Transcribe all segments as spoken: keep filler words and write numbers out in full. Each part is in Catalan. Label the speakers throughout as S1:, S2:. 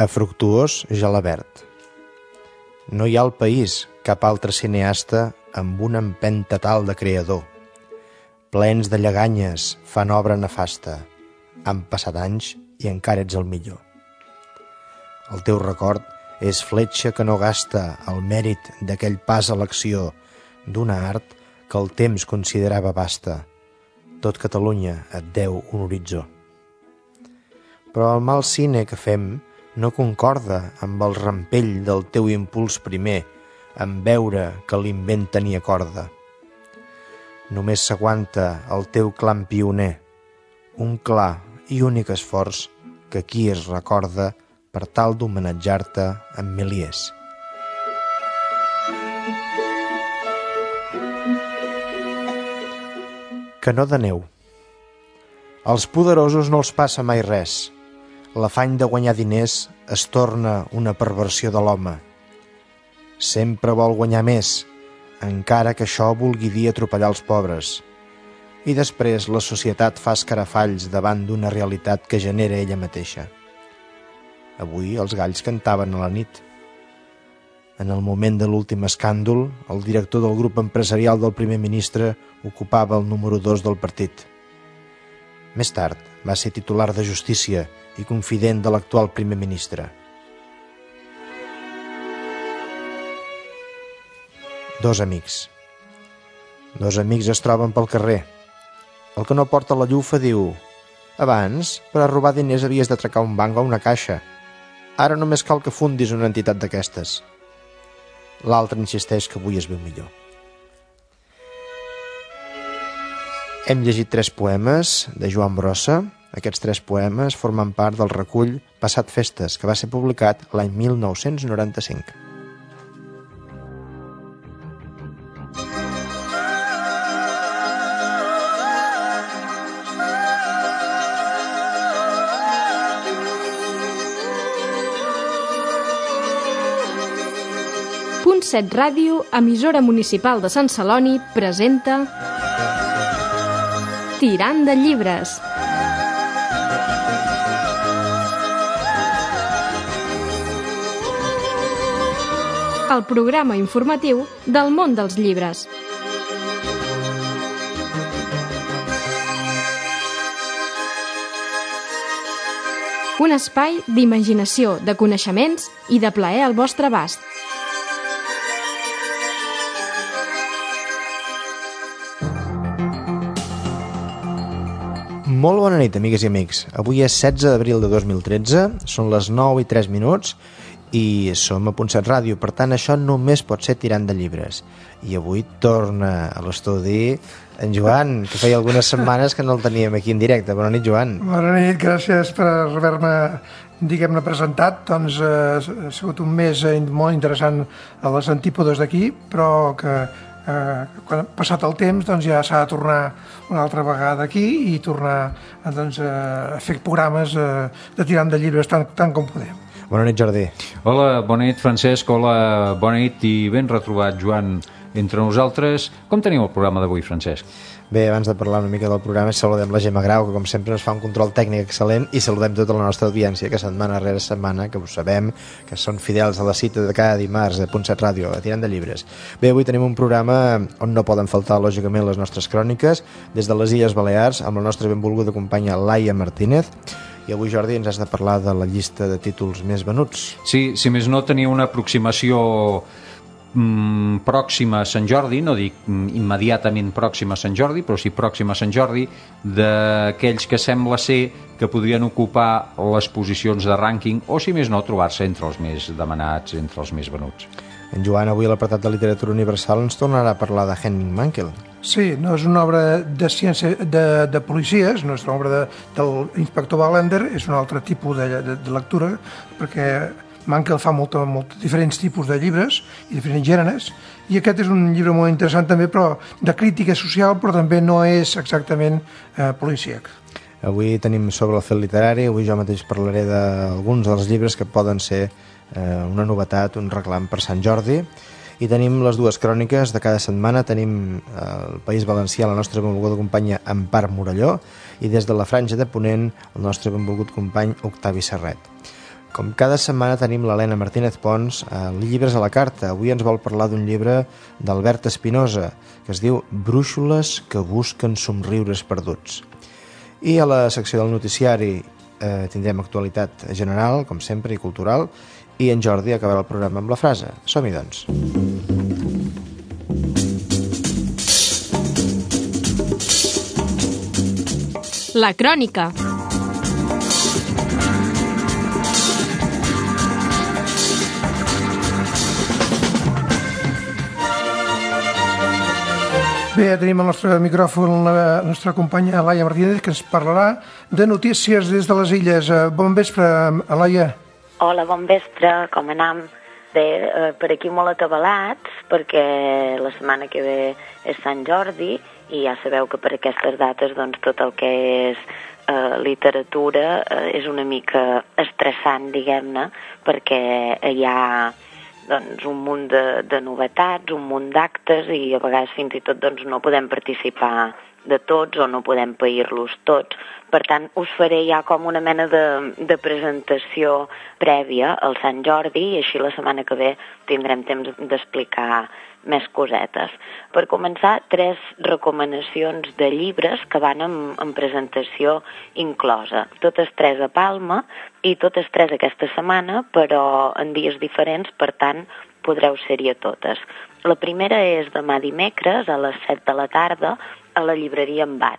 S1: a Fructuós Gelabert. No hi ha al país cap altre cineasta amb una empenta tal de creador. Plens de lleganyes fan obra nefasta. Han passat anys i encara ets el millor. El teu record és fletxa que no gasta el mèrit d'aquell pas a l'acció d'una art que el temps considerava vasta. Tot Catalunya et deu un horitzó. Però el mal cine que fem no concorda amb el rampell del teu impuls primer en veure que l'invent tenia corda. Només s'aguanta el teu clam pioner, un clar i únic esforç que aquí es recorda per tal d'homenatjar-te amb miliers. Canó de neu. Als poderosos no els passa mai res. L'afany de guanyar diners es torna una perversió de l'home. Sempre vol guanyar més, encara que això vulgui dir atropellar els pobres. I després la societat fa escarafalls davant d'una realitat que genera ella mateixa. Avui els galls cantaven a la nit. En el moment de l'últim escàndol, el director del grup empresarial del primer ministre ocupava el número dos del partit. Més tard va ser titular de Justícia i confident de l'actual primer ministre. Dos amics. Dos amics es troben pel carrer. El que no porta la llufa diu: abans, per a robar diners havies d'atracar un banc o una caixa. Ara només cal que fundis una entitat d'aquestes. L'altre insisteix que avui es veu millor. Hem llegit tres poemes de Joan Brossa. Aquests tres poemes formen part del recull Passat Festes, que va ser publicat l'any mil nou-cents noranta-cinc.
S2: Punt set Ràdio, emissora municipal de Sant Celoni, presenta Tirant de llibres. El programa informatiu del món dels llibres. Un espai d'imaginació, de coneixements i de plaer al vostre abast.
S1: Molt bona nit, amigues i amics. Avui és setze d'abril de dos mil tretze, són les nou i tres minuts i som a Punt set Ràdio, per tant això només pot ser tirant de llibres. I avui torna a l'estudi en Joan, que feia algunes setmanes que no el teníem aquí en directe. Bona nit, Joan.
S3: Bona nit, gràcies per haver-me, diguem-ne, presentat. Doncs eh, ha sigut un mes molt interessant a les antípodes d'aquí, però que Eh, quan ha passat el temps doncs ja s'ha de tornar una altra vegada aquí i tornar doncs, a fer programes eh, de tirant de llibres tant, tant com podem.
S1: Bona nit, Jordi.
S4: Hola, bona nit, Francesc. Hola, bona nit i ben retrobat, Joan, entre nosaltres. Com teniu el programa d'avui, Francesc?
S1: Bé, abans de parlar una mica del programa, saludem la Gemma Grau, que com sempre ens fa un control tècnic excel·lent, i saludem tota la nostra audiència, que setmana rere setmana, que ho sabem, que són fidels a la cita de cada dimarts de Punt set Ràdio, a Tirant de Llibres. Bé, avui tenim un programa on no poden faltar, lògicament, les nostres cròniques, des de les Illes Balears, amb la nostra benvolguda companya Laia Martínez. I avui, Jordi, ens has de parlar de la llista de títols més venuts.
S4: Sí, si més no, tenia una aproximació Mm, pròxima a Sant Jordi, no dic mm, immediatament pròxima a Sant Jordi, però sí pròxima a Sant Jordi, d'aquells que sembla ser que podrien ocupar les posicions de rànquing o, si més no, trobar-se entre els més demanats, entre els més venuts.
S1: En Joan, avui a l'apartat de literatura universal ens tornarà a parlar de Henning Mankell.
S3: Sí, no és una obra de ciència de, de policies, no és una obra de, del inspector Wallander, és un altre tipus de, de, de lectura, perquè Mankell fa molt, molt diferents tipus de llibres i diferents gèneres, i aquest és un llibre molt interessant també, però de crítica social, però també no és exactament eh, policíac.
S1: Avui tenim sobre el fet literari, avui jo mateix parlaré d'alguns dels llibres que poden ser eh, una novetat, un reclam per Sant Jordi, i tenim les dues cròniques de cada setmana. Tenim el País Valencià, la nostra benvolguda companya Empar Morelló, i des de la Franja de Ponent el nostre benvolgut company Octavi Serret. Com cada setmana tenim l'Helena Martínez Pons a Llibres a la Carta. Avui ens vol parlar d'un llibre d'Albert Espinosa que es diu Brúixoles que busquen somriures perduts. I a la secció del noticiari eh, tindrem actualitat general, com sempre, i cultural, i en Jordi acabarà el programa amb la frase. Som-hi, doncs.
S2: La crònica.
S3: Bé, ja tenim al nostre micròfon la nostra companya Alaia Martínez, que ens parlarà de notícies des de les illes. Bon vespre, Alaia.
S5: Hola, bon vespre, com anam? Bé, eh, per aquí molt atabalats, perquè la setmana que ve és Sant Jordi, i ja sabeu que per aquestes dates doncs, tot el que és eh, literatura eh, és una mica estressant, diguem-ne, perquè hi ha doncs, un munt de, de novetats, un munt d'actes, i a vegades fins i tot doncs, no podem participar de tots o no podem pair-los tots. Per tant, us faré ja com una mena de, de presentació prèvia al Sant Jordi, i així la setmana que ve tindrem temps d'explicar més cosetes. Per començar, tres recomanacions de llibres que van amb, amb presentació inclosa. Totes tres a Palma i totes tres aquesta setmana, però en dies diferents, per tant, podreu ser-hi a totes. La primera és demà dimecres a les set de la tarda a la llibreria Embat.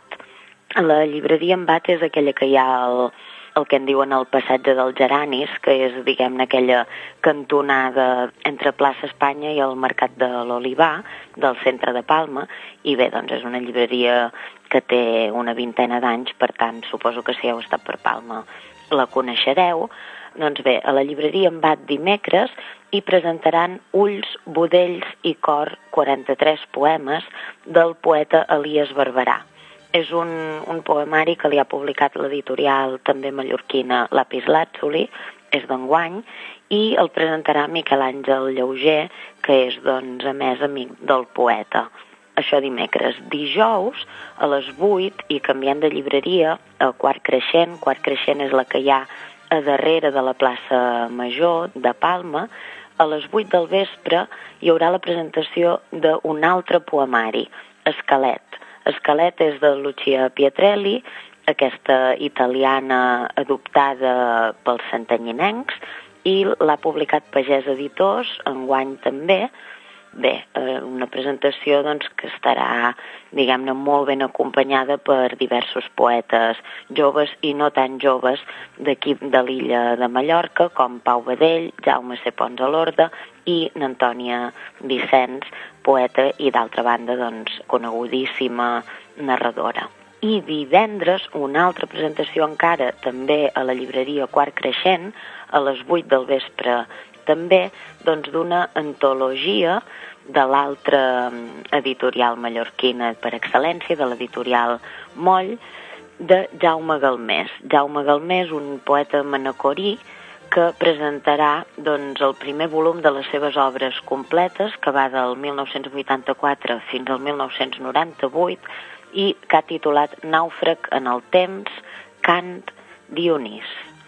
S5: La llibreria Embat és aquella que hi ha al, el que en diuen el passatge dels Geranis, que és, diguem-ne, aquella cantonada entre plaça Espanya i el mercat de l'Olivar, del centre de Palma, i bé, doncs és una llibreria que té una vintena d'anys, per tant, suposo que si heu estat per Palma la coneixereu. Doncs bé, a la llibreria Embat dimecres hi presentaran Ulls, budells i cor, quaranta-tres poemes del poeta Elias Barberà. És un, un poemari que li ha publicat l'editorial també mallorquina Lapislàtzuli, és d'enguany, i el presentarà Miquel Àngel Llauger, que és, doncs, a més, amic del poeta. Això dimecres. Dijous, a les vuit, i canviant de llibreria, a Quart Creixent. Quart Creixent és la que hi ha a darrere de la plaça Major de Palma. A les vuit del vespre hi haurà la presentació d'un altre poemari, Esquelet. Esquelet és de Lucia Pietrelli, aquesta italiana adoptada pels santanyinencs, i l'ha publicat Pagès Editors, enguany també. Bé, una presentació doncs, que estarà, diguem-ne, molt ben acompanyada per diversos poetes joves i no tan joves d'aquí de l'illa de Mallorca, com Pau Badell, Jaume C. Pons a l'Orde i n'Antònia Vicenç, poeta i, d'altra banda, doncs, conegudíssima narradora. I divendres, una altra presentació encara, també a la llibreria Quart Creixent, a les vuit del vespre també, doncs, d'una antologia de l'altra editorial mallorquina per excel·lència, de l'editorial Moll, de Jaume Galmés. Jaume Galmés, un poeta manacorí, que presentarà doncs, el primer volum de les seves obres completes, que va del mil nou-cents vuitanta-quatre fins al mil nou-cents noranta-vuit, i que ha titulat Nàufrag en el temps, Cant, Dionís.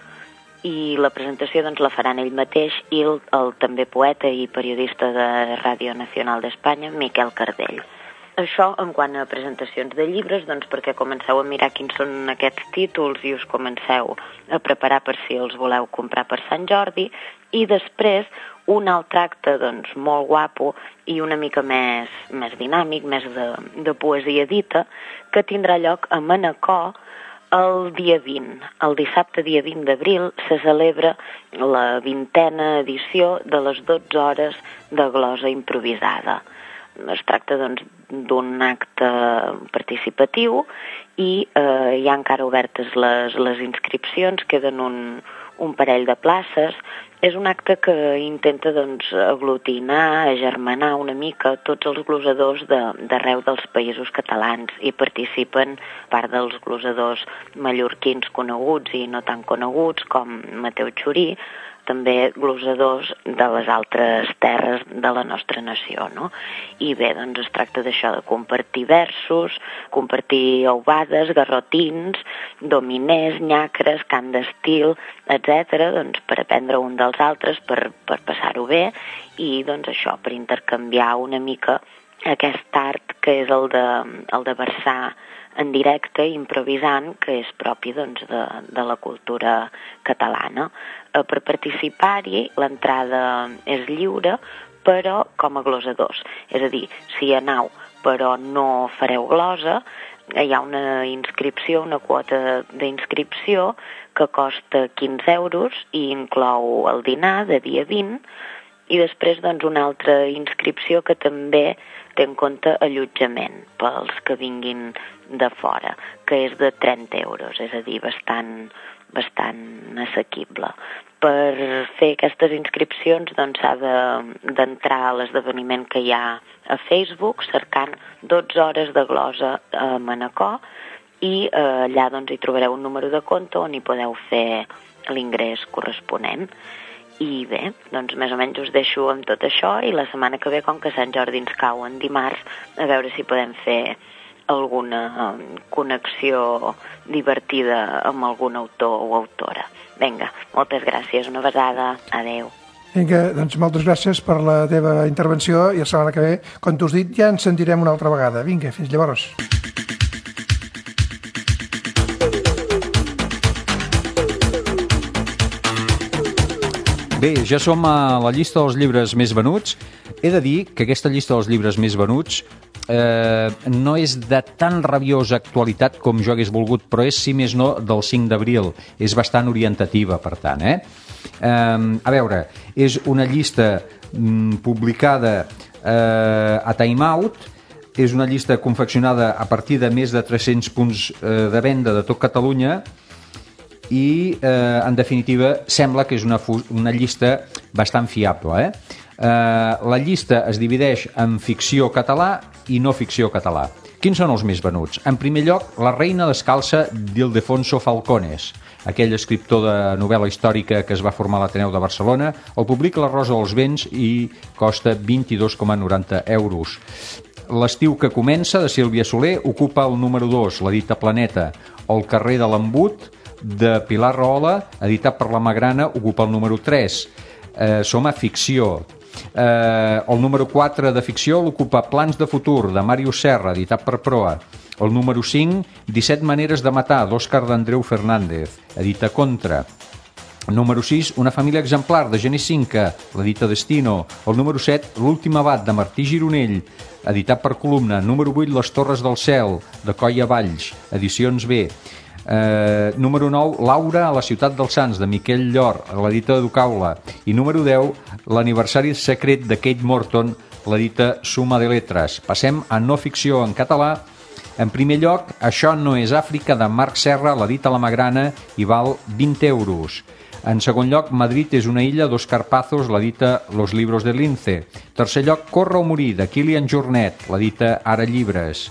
S5: I la presentació doncs, la faran ell mateix i el, el també poeta i periodista de Ràdio Nacional d'Espanya, Miquel Cardell. Això en quant a presentacions de llibres, doncs perquè comenceu a mirar quins són aquests títols i us comenceu a preparar per si els voleu comprar per Sant Jordi, i després un altre acte doncs, molt guapo i una mica més, més dinàmic, més de, de poesia dita, que tindrà lloc a Manacor el dia vint. El dissabte dia vint d'abril se celebra la vintena edició de les dotze hores de glosa improvisada. Es tracta doncs, d'un acte participatiu i eh, hi ha encara obertes les, les inscripcions, queden un, un parell de places, És un acte que intenta doncs, aglutinar, agermanar una mica tots els glosadors d'arreu dels països catalans. Hi participen part dels glosadors mallorquins coneguts i no tan coneguts, com Mateu Xurí, també glosadors de les altres terres de la nostra nació, no? I bé, doncs es tracta d'això, de compartir versos, compartir aubades, garrotins, dominers, nyacres, cant d'estil, etcètera, doncs per aprendre un dels altres, per, per passar-ho bé, i doncs això, per intercanviar una mica aquest art que és el de, el de versar en directe, improvisant, que és propi doncs, de, de la cultura catalana. Eh, per participar-hi, l'entrada és lliure, però com a glosadors. És a dir, si aneu però no fareu glosa, hi ha una inscripció, una quota d'inscripció que costa quinze euros i inclou el dinar de dia vint, i després doncs, una altra inscripció que també té en compte allotjament pels que vinguin de fora, que és de trenta euros, és a dir, bastant, bastant assequible. Per fer aquestes inscripcions doncs, s'ha d'entrar a l'esdeveniment que hi ha a Facebook cercant dotze hores de glosa a Manacor i eh, allà doncs, hi trobareu un número de compte on hi podeu fer l'ingrés corresponent. I bé, doncs més o menys us deixo amb tot això i la setmana que ve, com que Sant Jordi ens cau en dimarts, a veure si podem fer alguna connexió divertida amb algun autor o autora. Vinga, moltes gràcies, una besada, adeu.
S3: Vinga, doncs moltes gràcies per la teva intervenció i la setmana que ve, com t'us dit, ja ens sentirem una altra vegada. Vinga, fins llavors.
S4: Bé, ja som a la llista dels llibres més venuts. He de dir que aquesta llista dels llibres més venuts eh, no és de tan rabiosa actualitat com jo hagués volgut, però és, si més no, del cinc d'abril. És bastant orientativa, per tant. Eh? Eh, a veure, és una llista mm, publicada eh, a Time Out, és una llista confeccionada a partir de més de tres-cents punts eh, de venda de tot Catalunya, i eh, en definitiva sembla que és una, una llista bastant fiable. Eh? Eh, la llista es divideix en ficció català i no ficció català. Quins són els més venuts? En primer lloc, La reina descalça d'Ildefonso Falcones, aquell escriptor de novel·la històrica que es va formar a l'Ateneu de Barcelona. El publica La Rosa dels Vents i costa vint-i-dos coma noranta euros. L'estiu que comença, de Sílvia Soler, ocupa el número dos, l'edita Planeta. El carrer de l'Embut, de Pilar Rahola, editat per la Magrana, ocupa el número tres. Eh, som a ficció. Eh, el número quatre de ficció l'ocupa Plans de futur, de Màrius Serra, editat per Proa. El número cinc, disset maneres de matar, d'Òscar d'Andreu Fernández, edita Contra. El número sis, Una família exemplar, de Genís Cinca, l'edita Destino. El número set, L'últim abat, de Martí Gironell, editat per Columna. Número vuit, Les torres del cel, de Coia Valls, edicions B. Eh, número nou, Laura a la ciutat dels Sants, de Miquel Llor, l'edita Ducaula. I número deu, L'aniversari secret de Kate Morton, l'edita Suma de Letras. Passem a no ficció en català. En primer lloc, Això no és Àfrica, de Marc Serra, l'edita La Magrana, i val vint euros. En segon lloc, Madrid és una illa, d'Òscar Pazos, l'edita Los libros de Lince. Tercer lloc, Córrer o morir, de Kilian Jornet, l'edita Ara Llibres.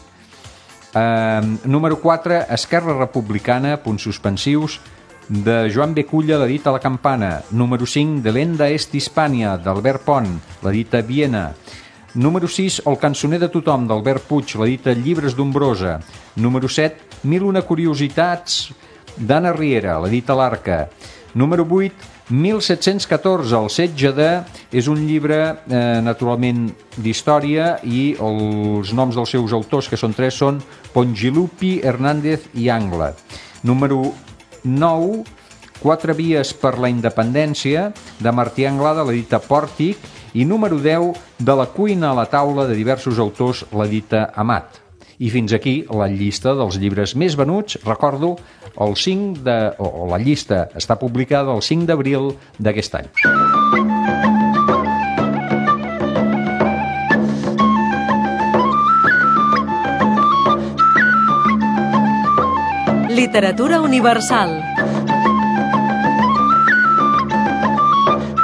S4: Uh, número quatre, Esquerra Republicana, punts suspensius, de Joan B. Culla, l'edita La Campana. Número cinc, De l'Enda Est Hispània, d'Albert Pont, l'edita Viena. Número sis, El cançoner de tothom, d'Albert Puig, l'edita Llibres d'Ombrosa. Número set, Mil una curiositats, d'Anna Riera, l'edita L'Arca. Número vuit, mil set-cents catorze, El setge de... És un llibre, eh, naturalment, d'història, i els noms dels seus autors, que són tres, són Pongilupi, Hernández i Angla. Número nou, Quatre vies per la independència, de Martí Anglada, l'edita Pòrtic. I número deu, De la cuina a la taula, de diversos autors, l'edita Amat. I fins aquí la llista dels llibres més venuts. Recordo, el cinc de, o, o la llista està publicada el cinc d'abril d'aquest any.
S6: Literatura universal.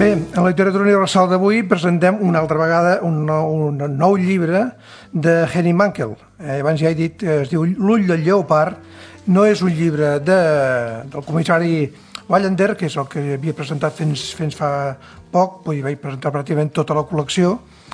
S3: Bé, en la literatura universal d'avui presentem una altra vegada un nou, un nou llibre de Henning Mankell. Eh, abans ja he dit, es diu L'ull del lleopard. No és un llibre de, del comissari Wallander, que és el que havia presentat fins, fins fa poc, vull dir, vaig presentar pràcticament tota la col·lecció,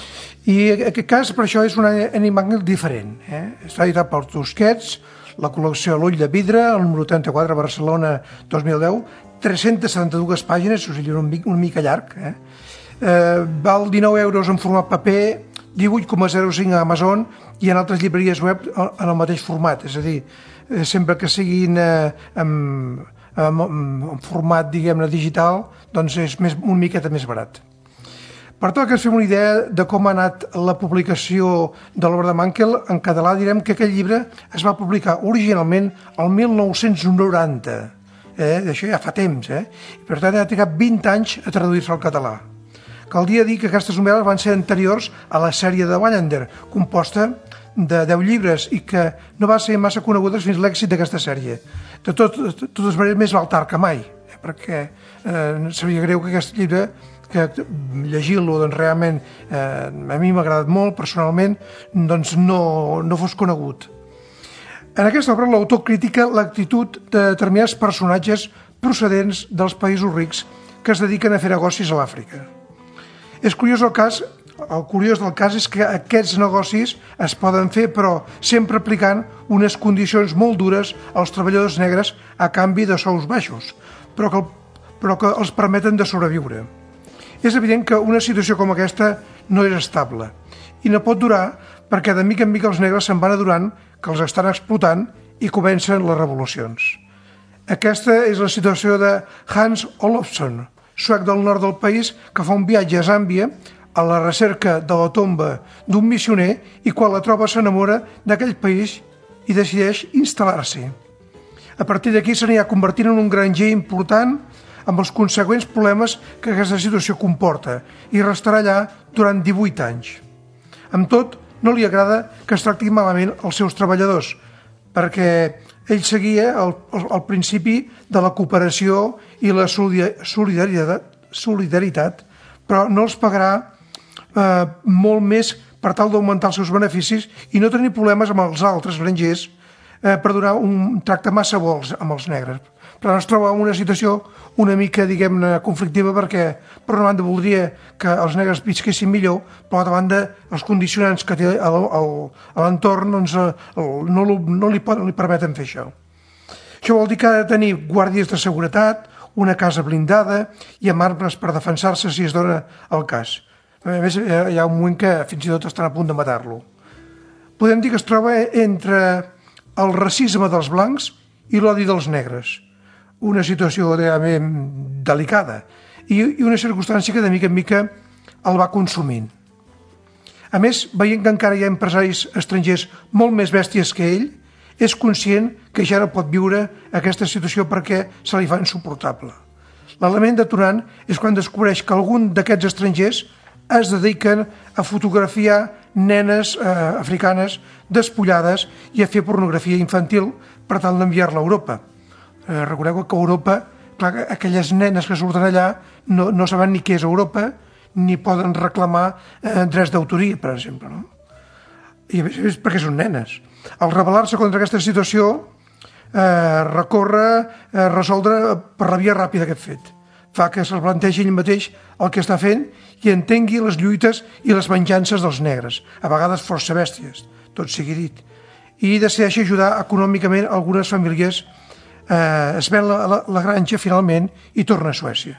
S3: i en aquest cas per això és un Henning Mankell diferent. Eh? Està editat per Tusquets, la col·lecció L'ull de vidre, el número trenta-quatre, Barcelona, dos mil deu, tres-centes setanta-dues pàgines, és un llibre una mica llarg. Eh? Eh, val dinou euros en format paper, divuit coma zero cinc a Amazon i en altres llibreries web en el mateix format, és a dir, eh, sempre que siguin eh, en, en, en format, diguem-ne, digital, doncs és més, una miqueta més barat. Per tot que ens fem una idea de com ha anat la publicació de l'obra de Mankell, en català direm que aquell llibre es va publicar originalment el mil nou-cents noranta. Eh? D'això ja fa temps, eh? I per tant ha trigat vint anys a traduir-se al català. Caldria dir que aquestes novel·les van ser anteriors a la sèrie de Wallander, composta de deu llibres i que no va ser massa conegudes fins l'èxit d'aquesta sèrie. De tot, de totes maneres, més val tard que mai, eh? Perquè eh, seria greu que aquest llibre, que llegir-lo doncs, realment eh, a mi m'ha agradat molt personalment, doncs no, no fos conegut. En aquesta obra l'autor critica l'actitud de determinats personatges procedents dels països rics que es dediquen a fer negocis a l'Àfrica. És curiós el cas, el curiós del cas és que aquests negocis es poden fer, però sempre aplicant unes condicions molt dures als treballadors negres a canvi de sous baixos, però que, però que els permeten de sobreviure. És evident que una situació com aquesta no és estable i no pot durar perquè de mica en mica els negres se'n van adonant que els estan explotant i comencen les revolucions. Aquesta és la situació de Hans Olofsson, suec del nord del país, que fa un viatge a Zàmbia a la recerca de la tomba d'un missioner i quan la troba s'enamora d'aquell país i decideix instal·lar-s'hi. A partir d'aquí s'anirà convertint en un granger important amb els consegüents problemes que aquesta situació comporta i restarà allà durant divuit anys. Amb tot, no li agrada que es tracti malament els seus treballadors, perquè ell seguia el, el, el principi de la cooperació i la solidaritat, solidaritat però no els pagarà eh, molt més per tal d'augmentar els seus beneficis i no tenir problemes amb els altres grangers eh, per donar un tracte massa bo amb els negres. Però es troba en una situació una mica, diguem-ne, conflictiva perquè, per una banda, voldria que els negres visquessin millor, per l'altra banda, els condicionants que té a l'entorn doncs, no, no, li, no li permeten fer això. Això vol dir que ha de tenir guàrdies de seguretat, una casa blindada i amb armes per defensar-se si es dona el cas. A més, hi ha un moment que fins i tot estan a punt de matar-lo. Podem dir que es troba entre el racisme dels blancs i l'odi dels negres. Una situació realment delicada i una circumstància que de mica en mica el va consumint. A més, veient que encara hi ha empresaris estrangers molt més bèsties que ell, és conscient que ja no pot viure aquesta situació perquè se li fa insuportable. L'element detonant és quan descobreix que algun d'aquests estrangers es dediquen a fotografiar nenes eh, africanes despullades i a fer pornografia infantil per tal d'enviar-la a Europa. Eh, recordeu que a Europa, clar, aquelles nenes que surten allà no, no saben ni què és Europa ni poden reclamar eh, drets d'autoria, per exemple. No? I a més, és perquè són nenes. Al rebel·lar-se contra aquesta situació, eh, recorre a eh, resoldre per la via ràpida aquest fet. Fa que se'l plantegi ell mateix el que està fent i entengui les lluites i les venjances dels negres, a vegades força bèsties, tot sigui dit, i decideix ajudar econòmicament algunes famílies. Eh, es ven la, la, la granja finalment i torna a Suècia.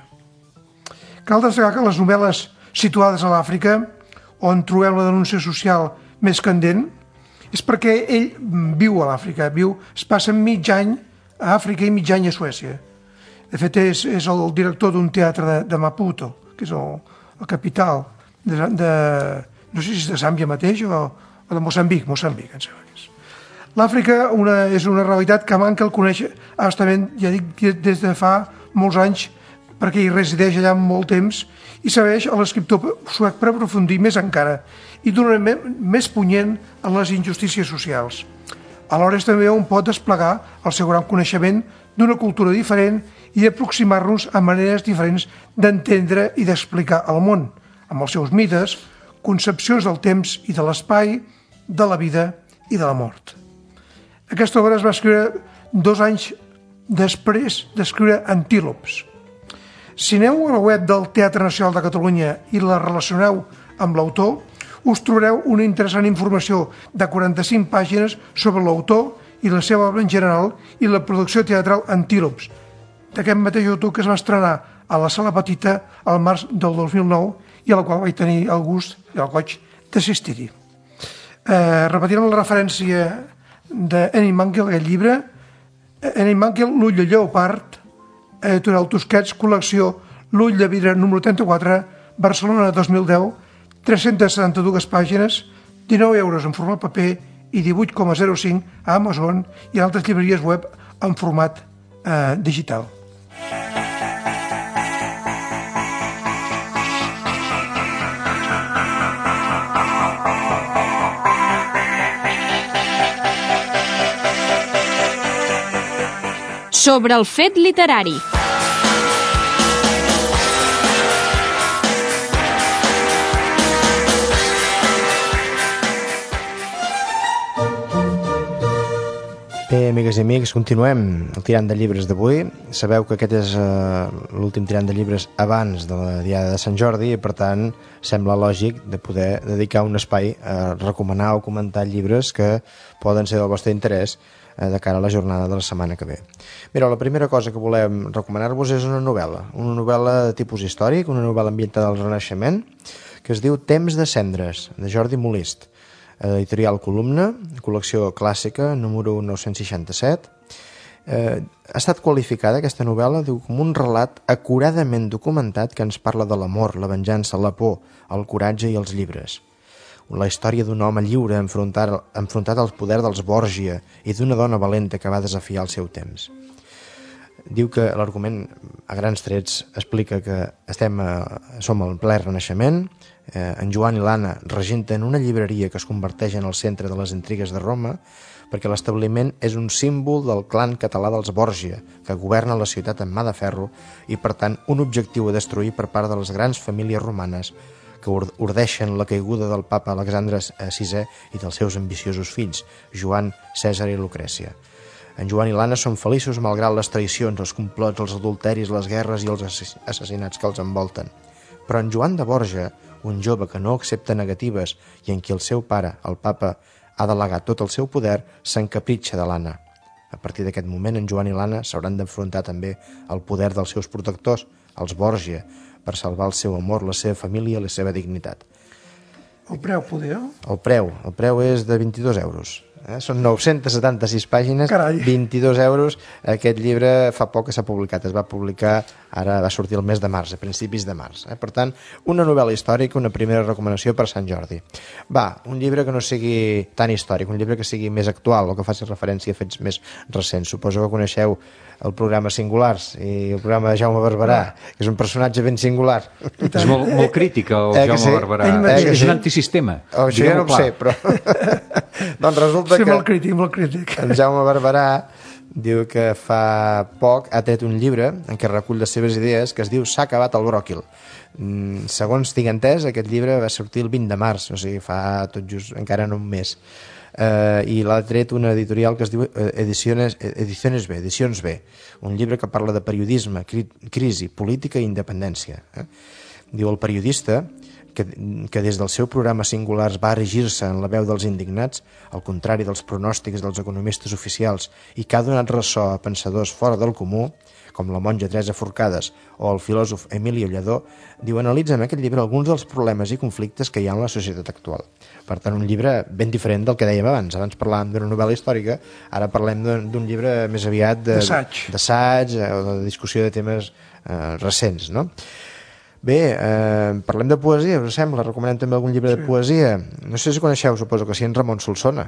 S3: Cal destacar que les novel·les situades a l'Àfrica, on trobem la denúncia social més candent, és perquè ell viu a l'Àfrica, viu, es passa mig any a Àfrica i mig any a Suècia. De fet, és, és el director d'un teatre de, de Maputo, que és el, la capital de, de, no sé si és de Zàmbia mateix o, o de Moçambic, Moçambic, em sembla que és. L'Àfrica una, és una realitat que Mankell coneix abastament, ja dic, des de fa molts anys, perquè hi resideix allà molt temps i serveix a l'escriptor suec per aprofundir més encara i donar més punyent en les injustícies socials. Alhora és també on pot desplegar el seu gran coneixement d'una cultura diferent i aproximar-nos a maneres diferents d'entendre i d'explicar el món, amb els seus mites, concepcions del temps i de l'espai, de la vida i de la mort. Aquesta obra es va escriure dos anys després d'escriure Antílops. Si aneu a la web del Teatre Nacional de Catalunya i la relacioneu amb l'autor, us trobareu una interessant informació de quaranta-cinc pàgines sobre l'autor i la seva obra en general i la producció teatral Antílops, d'aquest mateix autor que es va estrenar a la Sala Petita al març del dos mil nou i a la qual vaig tenir el gust i el goig d'assistir-hi. Eh, repetirem la referència d'Henning Mankell, aquest llibre. Henning Mankell, L'ull de lleopard, editorial Tusquets, col·lecció L'ull de vidre número trenta-quatre, Barcelona dos mil deu, tres-centes setanta-dues pàgines, dinou euros en format paper i divuit coma zero cinc a Amazon i a altres llibreries web en format eh, digital.
S2: Sobre el fet literari.
S1: Bé, amigues i amics, continuem el tirant de llibres d'avui. Sabeu que aquest és uh, l'últim tirant de llibres abans de la Diada de Sant Jordi i, per tant, sembla lògic de poder dedicar un espai a recomanar o comentar llibres que poden ser del vostre interès uh, de cara a la jornada de la setmana que ve. Mireu, la primera cosa que volem recomanar-vos és una novel·la, una novel·la de tipus històric, una novel·la ambientada al Renaixement, que es diu Temps de cendres, de Jordi Molist. Editorial Columna, col·lecció clàssica, número nou-cents seixanta-set. Eh, ha estat qualificada, aquesta novel·la, diu, com un relat acuradament documentat que ens parla de l'amor, la venjança, la por, el coratge i els llibres. La història d'un home lliure enfrontat, enfrontat al poder dels Borgia i d'una dona valenta que va desafiar el seu temps. Diu que l'argument, a grans trets, explica que estem a, som al ple Renaixement. Eh, en Joan i l'Anna regenten una llibreria que es converteix en el centre de les intrigues de Roma perquè l'establiment és un símbol del clan català dels Borgia, que governa la ciutat amb mà de ferro i, per tant, un objectiu a destruir per part de les grans famílies romanes que urdeixen la caiguda del papa Alexandre sisè i dels seus ambiciosos fills, Joan, Cèsar i Lucrècia. En Joan i l'Anna són feliços malgrat les traïcions, els complots, els adulteris, les guerres i els assassinats que els envolten. Però en Joan de Borja, un jove que no accepta negatives i en qui el seu pare, el papa, ha delegat tot el seu poder, s'encapritxa de l'Anna. A partir d'aquest moment, en Joan i l'Anna s'hauran d'enfrontar també al poder dels seus protectors, els Borgia, per salvar el seu amor, la seva família i la seva dignitat.
S3: El preu, poder?
S1: El preu. El preu és de vint-i-dos euros. Eh? Són nou-centes setanta-sis pàgines,
S3: Carai.
S1: vint-i-dos euros. Aquest llibre fa poc que s'ha publicat. Es va publicar, ara va sortir el mes de març, a principis de març. Eh? Per tant, una novel·la històrica, una primera recomanació per Sant Jordi. Va, un llibre que no sigui tan històric, un llibre que sigui més actual o que faci referència a fets més recents. Suposo que coneixeu el programa Singulars i el programa de Jaume Barberà, que és un personatge ben singular.
S4: És molt, molt crític el
S1: eh,
S4: Jaume
S1: sí?
S4: Barberà.
S1: Eh,
S4: és
S1: sí?
S4: un antisistema.
S1: Oh, això ja no ho sé, però... doncs resulta
S3: Sí,
S1: que...
S3: molt crític, molt crític.
S1: En Jaume Barberà diu que fa poc ha tret un llibre en què recull les seves idees que es diu S'ha acabat el bròquil. Mm, segons tinc entès, aquest llibre va sortir el vint de març, o sigui, fa tot just encara no un mes. Uh, i l'ha tret una editorial que es diu Ediciones, Ediciones B, Edicions B, un llibre que parla de periodisme, cri crisi, política i independència. Eh? Diu el periodista que, que des del seu programa Singulars va erigir-se en la veu dels indignats, al contrari dels pronòstics dels economistes oficials, i que ha donat ressò a pensadors fora del comú, com la monja Teresa Forcades o el filòsof Emilio Lledó, diu, analitza en aquest llibre alguns dels problemes i conflictes que hi ha en la societat actual. Per tant, un llibre ben diferent del que dèiem abans. Abans parlàvem d'una novel·la històrica, ara parlem d'un llibre més aviat d'assaig o de discussió de temes eh, recents, no? Bé, eh, parlem de poesia, us sembla? Recomanem també algun llibre sí. de poesia. No sé si coneixeu, suposo que sí, en Ramon Solsona,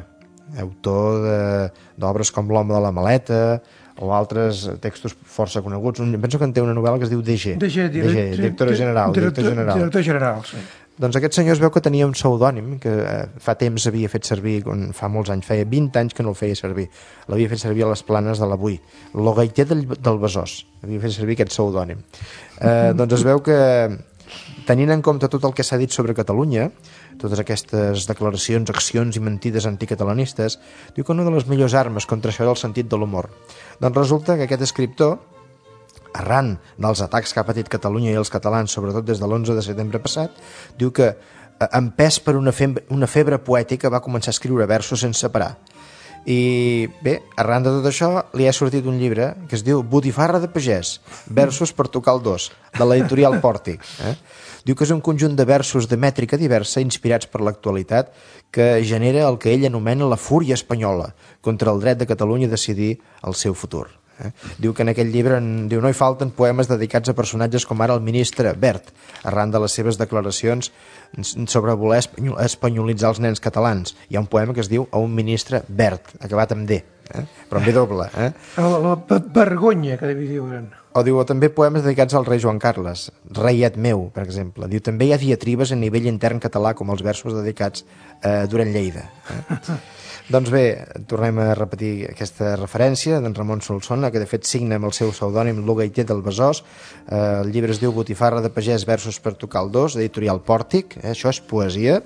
S1: autor d'obres com L'home de la maleta o altres textos força coneguts. Un, penso que en té una novel·la que es diu D G.
S3: D G,
S1: D G, directora general.
S3: Director,
S1: director general.
S3: Director general, sí.
S1: Doncs aquest senyor es veu que tenia un pseudònim que eh, fa temps havia fet servir, fa molts anys, feia vint anys que no el feia servir. L'havia fet servir a les planes de l'Avui. L'Ogaiter del, del Besòs. Havia fet servir aquest pseudònim. Eh, doncs es veu que, tenint en compte tot el que s'ha dit sobre Catalunya, totes aquestes declaracions, accions i mentides anticatalanistes, diu que una de les millors armes contra això és el sentit de l'humor. Doncs resulta que aquest escriptor, arran dels atacs que ha patit Catalunya i els catalans, sobretot des de l'onze de setembre passat, diu que, empès per una febre, una febre poètica, va començar a escriure versos sense parar. I bé, arran de tot això, li ha sortit un llibre que es diu Botifarra de pagès, versos per tocar el dos, de l'editorial Pòrtic. Eh? Diu que és un conjunt de versos de mètrica diversa inspirats per l'actualitat que genera el que ell anomena la fúria espanyola contra el dret de Catalunya a decidir el seu futur. Eh? Diu que en aquell llibre diu, no hi falten poemes dedicats a personatges com ara el ministre Wert, arran de les seves declaracions sobre voler espanyolitzar els nens catalans. Hi ha un poema que es diu A un ministre Wert, acabat amb D, eh? Però amb D doble. Eh?
S3: La, la vergonya que devia diuen.
S1: O diu, o també poemes dedicats al rei Joan Carles, Reiet meu, per exemple. Diu, també hi ha diatribes a nivell intern català, com els versos dedicats a eh, Duran Lleida. Eh? Doncs bé, tornem a repetir aquesta referència d'en Ramon Solsona, que de fet signa amb el seu pseudònim L'Ogaiter del Besòs. Eh, el llibre es diu Botifarra de pagès versos per tocar el dos, editorial Pòrtic. Eh, això és poesia.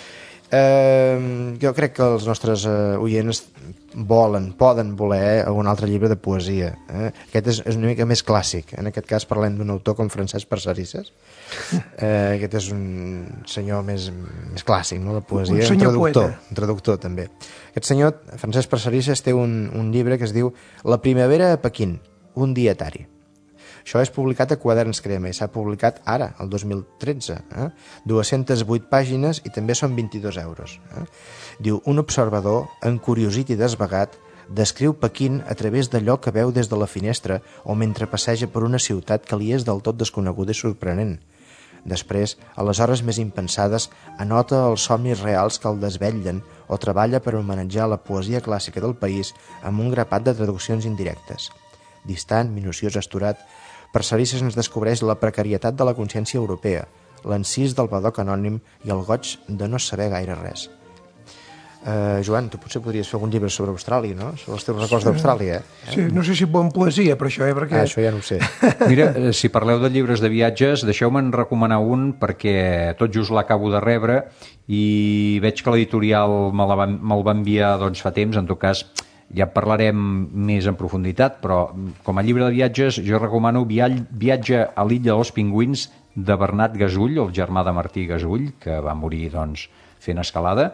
S1: Eh, jo crec que els nostres eh, oients volen, poden voler eh, un altre llibre de poesia. Eh? Aquest és, és una mica més clàssic. En aquest cas parlem d'un autor com Francesc Parcerisses. Eh, aquest és un senyor més, més clàssic, no? La poesia.
S3: Un senyor
S1: un traductor,
S3: poeta.
S1: un traductor també. Aquest senyor, Francesc Parcerisses, té un, un llibre que es diu La primavera a Pequín, un dietari. Això és publicat a Quaderns Crema i s'ha publicat ara, el dos mil tretze. Eh? dues-centes vuit pàgines i també són vint-i-dos euros. Eh? Diu, un observador, encuriosit i desvagat, descriu Pequín a través d'allò que veu des de la finestra o mentre passeja per una ciutat que li és del tot desconeguda i sorprenent. Després, a les hores més impensades, anota els somnis reals que el desvetllen o treballa per homenatjar la poesia clàssica del país amb un grapat de traduccions indirectes. Distant, minuciós, asturat, Parcerisses ens descobreix la precarietat de la consciència europea, l'encís del badoc anònim i el goig de no saber gaire res. Uh, Joan, tu potser podries fer algun llibre sobre Austràlia, no? Sobre els teus records d'Austràlia, eh?
S3: Sí, no sé si bon poesia, però això, eh? Perquè...
S1: Ah, això ja no ho sé.
S4: Mira, si parleu de llibres de viatges, deixeu-me'n recomanar un perquè tot just l'acabo de rebre i veig que l'editorial me'l va, me va enviar doncs, fa temps. En tot cas, ja parlarem més en profunditat, però com a llibre de viatges jo recomano Viatge a l'illa dels pingüins de Bernat Gasull, el germà de Martí Gasull, que va morir doncs, fent escalada.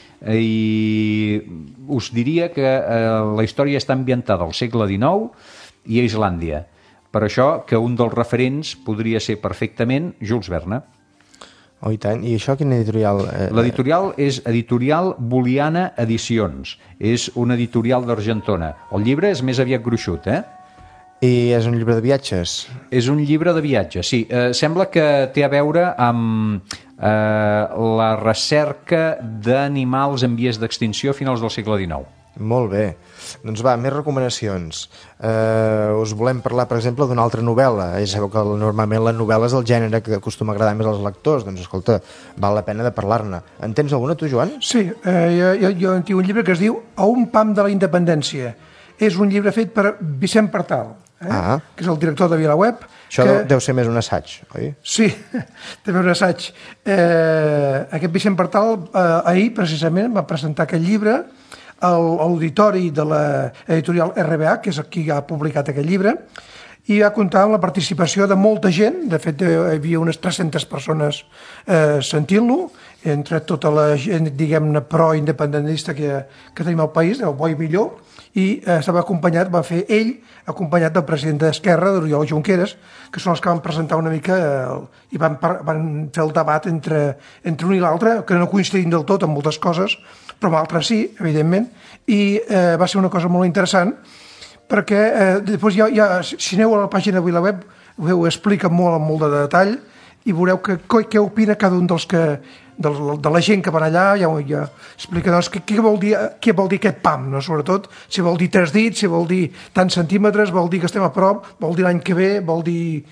S4: I us diria que eh, la història està ambientada al segle dinou i a Islàndia. Per això que un dels referents podria ser perfectament Jules Verne.
S1: Oh, i tant. I això quin editorial? Eh...
S4: L'editorial és Editorial Boliana Edicions. És una editorial d'Argentona. El llibre és més aviat gruixut, eh?
S1: I és un llibre de viatges?
S4: És un llibre de viatges, sí. Eh, sembla que té a veure amb eh, la recerca d'animals en vies d'extinció a finals del segle dinou.
S1: Molt bé. Doncs va, més recomanacions. Uh, us volem parlar, per exemple, d'una altra novel·la. Ja sabeu que normalment la novel·la és el gènere que acostuma a agradar més als lectors. Doncs, escolta, val la pena de parlar-ne. En tens alguna, tu, Joan?
S3: Sí, eh, jo, jo en tinc un llibre que es diu A un pam de la independència. És un llibre fet per Vicent Partal, eh? ah. que és el director de VilaWeb.
S1: Això
S3: que...
S1: deu ser més un assaig, oi?
S3: Sí, també un assaig. Eh, aquest Vicent Partal eh, ahir, precisament, va presentar aquest llibre a l'auditori de l'editorial R B A, que és qui ha publicat aquest llibre, i va comptar amb la participació de molta gent. De fet, hi havia unes tres-centes persones eh, sentint-lo, entre tota la gent, diguem-ne, pro-independentista que, que tenim al país, el bo i millor, i eh, estava acompanyat, va fer ell, acompanyat del president d'Esquerra, d'Oriol Junqueras, que són els que van presentar una mica eh, i van, van fer el debat entre, entre un i l'altre, que no coincidim del tot en moltes coses, però amb altres sí, evidentment, i eh, va ser una cosa molt interessant, perquè eh, després ja, ja, si aneu a la pàgina de VilaWeb, ho explica molt, amb molt de detall, i veureu que, què opina cada un dels que, de, de la gent que van allà, ja, ja explica doncs, què, què, vol dir, què vol dir aquest pam, no? Sobretot si vol dir tres dits, si vol dir tants centímetres, vol dir que estem a prop, vol dir l'any que ve, vol dir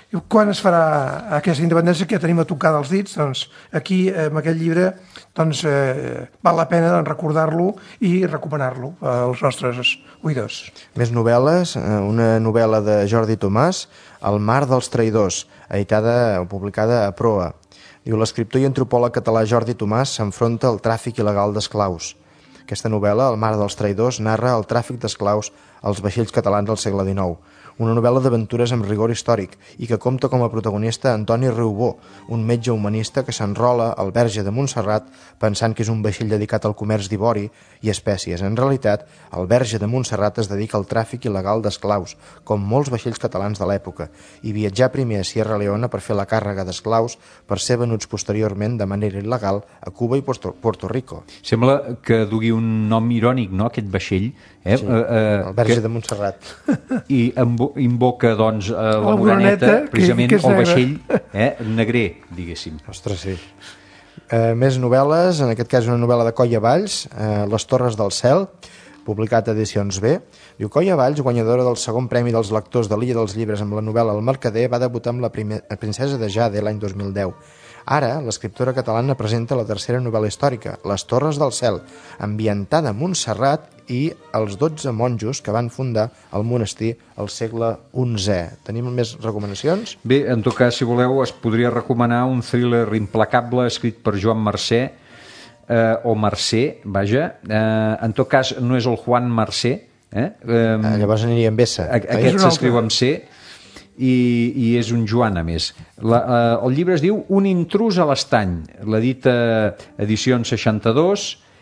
S3: Quan es farà aquesta independència que ja tenim a tocar dels dits? Doncs aquí, amb aquest llibre, doncs, eh, val la pena doncs, recordar-lo i recomanar-lo als nostres oïdors.
S1: Més novel·les, una novel·la de Jordi Tomàs, El mar dels traïdors, editada o publicada a Proa. Diu, l'escriptor i antropòleg català Jordi Tomàs s'enfronta al tràfic il·legal d'esclaus. Aquesta novel·la, El mar dels traïdors, narra el tràfic d'esclaus als vaixells catalans del segle dinou. Una novel·la d'aventures amb rigor històric i que compta com a protagonista Antoni Riubó, un metge humanista que s'enrola al Verge de Montserrat pensant que és un vaixell dedicat al comerç d'ivori i espècies. En realitat, el Verge de Montserrat es dedica al tràfic il·legal d'esclaus, com molts vaixells catalans de l'època, i viatjà primer a Sierra Leona per fer la càrrega d'esclaus per ser venuts posteriorment de manera il·legal a Cuba i Puerto Rico.
S4: Sembla que dugui un nom irònic, no?, aquest vaixell. Eh?
S1: Sí, el Verge de Montserrat.
S4: I invoca, doncs, la,
S3: la
S4: moreneta,
S3: moreneta,
S4: precisament
S3: que, que
S4: el vaixell eh, negrer, diguéssim.
S1: Ostres, sí. Eh, més novel·les, en aquest cas una novel·la de Coia Valls, eh, Les Torres del Cel, publicat a Edicions B. Diu, Coia Valls, guanyadora del segon premi dels lectors de l'Illa dels Llibres amb la novel·la El Mercader, va debutar amb la, primer, la princesa de Jade l'any dos mil deu. Ara, l'escriptora catalana presenta la tercera novel·la històrica, Les Torres del Cel, ambientada a Montserrat i els dotze monjos que van fundar el monestir al segle onzè. Tenim més recomanacions?
S4: Bé, en tot cas, si voleu, es podria recomanar un thriller implacable escrit per Joan Mercè, eh, o Mercè, vaja. Eh, en tot cas, no és el Juan Mercè. Eh? Eh,
S1: ah, llavors aniria amb S.
S4: Aquest s'escriu amb C. I, i és un Joan, a més. La, eh, el llibre es diu Un intrus a l'estany, l'edita Edicions seixanta-dos,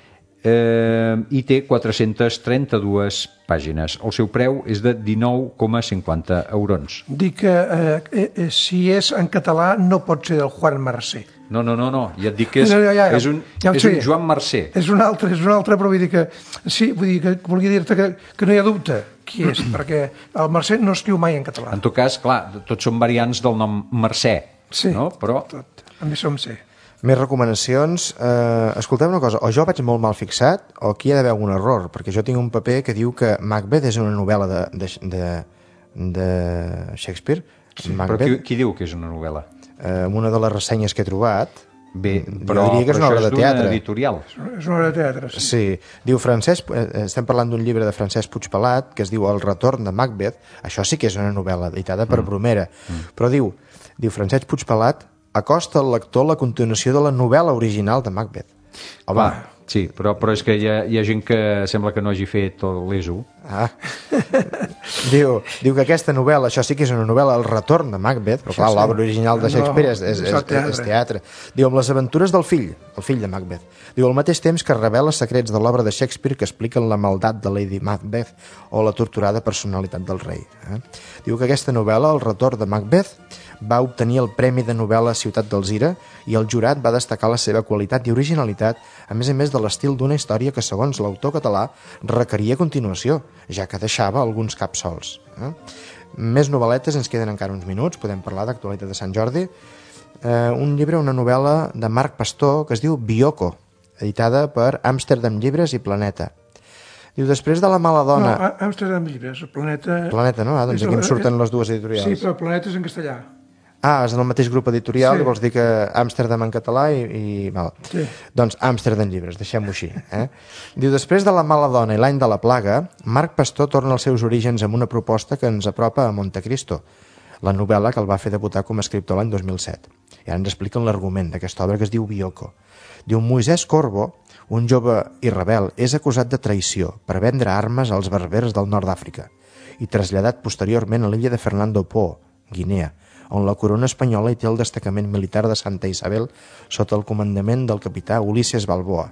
S4: eh, i té quatre-centes trenta-dues pàgines. El seu preu és de dinou coma cinquanta eurons.
S3: Dic que eh, eh, si és en català no pot ser del Juan Mercè.
S4: No, no, no, no. Ja et dic que és,
S3: no, ja, ja,
S4: és, un,
S3: ja
S4: és un Joan Mercè.
S3: És un altre, és un altre, però vull dir que sí, vull dir que volia dir-te que, que no hi ha dubte qui és, perquè el Mercè no escriu mai en català.
S4: En tot cas, clar, tots són variants del nom Mercè,
S3: sí,
S4: no? Però...
S3: tot. A mi som C.
S1: Més recomanacions. Eh, escolteu una cosa, o jo vaig molt mal fixat o aquí hi ha d'haver algun error, perquè jo tinc un paper que diu que Macbeth és una novel·la de, de, de, de Shakespeare.
S4: Sí, però qui, qui diu que és una novel·la?
S1: Eh, una de les ressenyes que he trobat.
S4: Bé, però,
S1: jo diria que és una
S4: però
S1: obra de teatre.
S4: Editorial.
S3: És una obra de teatre, sí.
S1: Sí. Diu Francesc, estem parlant d'un llibre de Francesc Puigpelat que es diu El retorn de Macbeth. Això sí que és una novel·la editada per mm. Bromera. Mm. Però diu, diu Francesc Puigpelat acosta al lector la continuació de la novel·la original de Macbeth. Home,
S4: va, sí, però, però és que hi ha, hi ha gent que sembla que no hagi fet l'E S O.
S1: Ah. diu, diu que aquesta novel·la, això sí que és una novel·la, El retorn de Macbeth, però clar, sí, sí. l'obra original de Shakespeare no, és, és, és, és, és teatre. Diu, amb les aventures del fill, el fill de Macbeth. Diu, al mateix temps que revela secrets de l'obra de Shakespeare que expliquen la maldat de Lady Macbeth o la torturada personalitat del rei. Eh? Diu que aquesta novel·la, El retorn de Macbeth, va obtenir el Premi de Novel·la Ciutat d'Alzira i el jurat va destacar la seva qualitat i originalitat, a més a més de l'estil d'una història que, segons l'autor català, requeria continuació, ja que deixava alguns caps sols. Eh? Més novel·letes, ens queden encara uns minuts, podem parlar d'actualitat de Sant Jordi. Eh, un llibre, una novel·la de Marc Pastor que es diu Bioko, editada per Amsterdam Llibres i Planeta. Diu, després de La mala dona...
S3: No, Amsterdam Llibres, Planeta...
S1: Planeta, no? Ah, doncs aquí em surten les dues editorials.
S3: Sí, però Planeta és en castellà.
S1: Ah, és en el mateix grup editorial,
S3: sí.
S1: I vols dir que Amsterdam en català i... i... Val.
S3: Sí.
S1: Doncs Amsterdam Llibres, deixem-ho així. Eh? Diu, després de La mala dona i l'any de la plaga, Marc Pastor torna als seus orígens amb una proposta que ens apropa a Montecristo, la novel·la que el va fer debutar com a escriptor l'any dos mil set. I ara ens expliquen l'argument d'aquesta obra que es diu Bioko. Diu, Moisès Corbo, un jove i rebel, és acusat de traïció per vendre armes als berbers del nord d'Àfrica i traslladat posteriorment a l'illa de Fernando Po, Guinea, on la corona espanyola hi té el destacament militar de Santa Isabel sota el comandament del capità Ulises Balboa.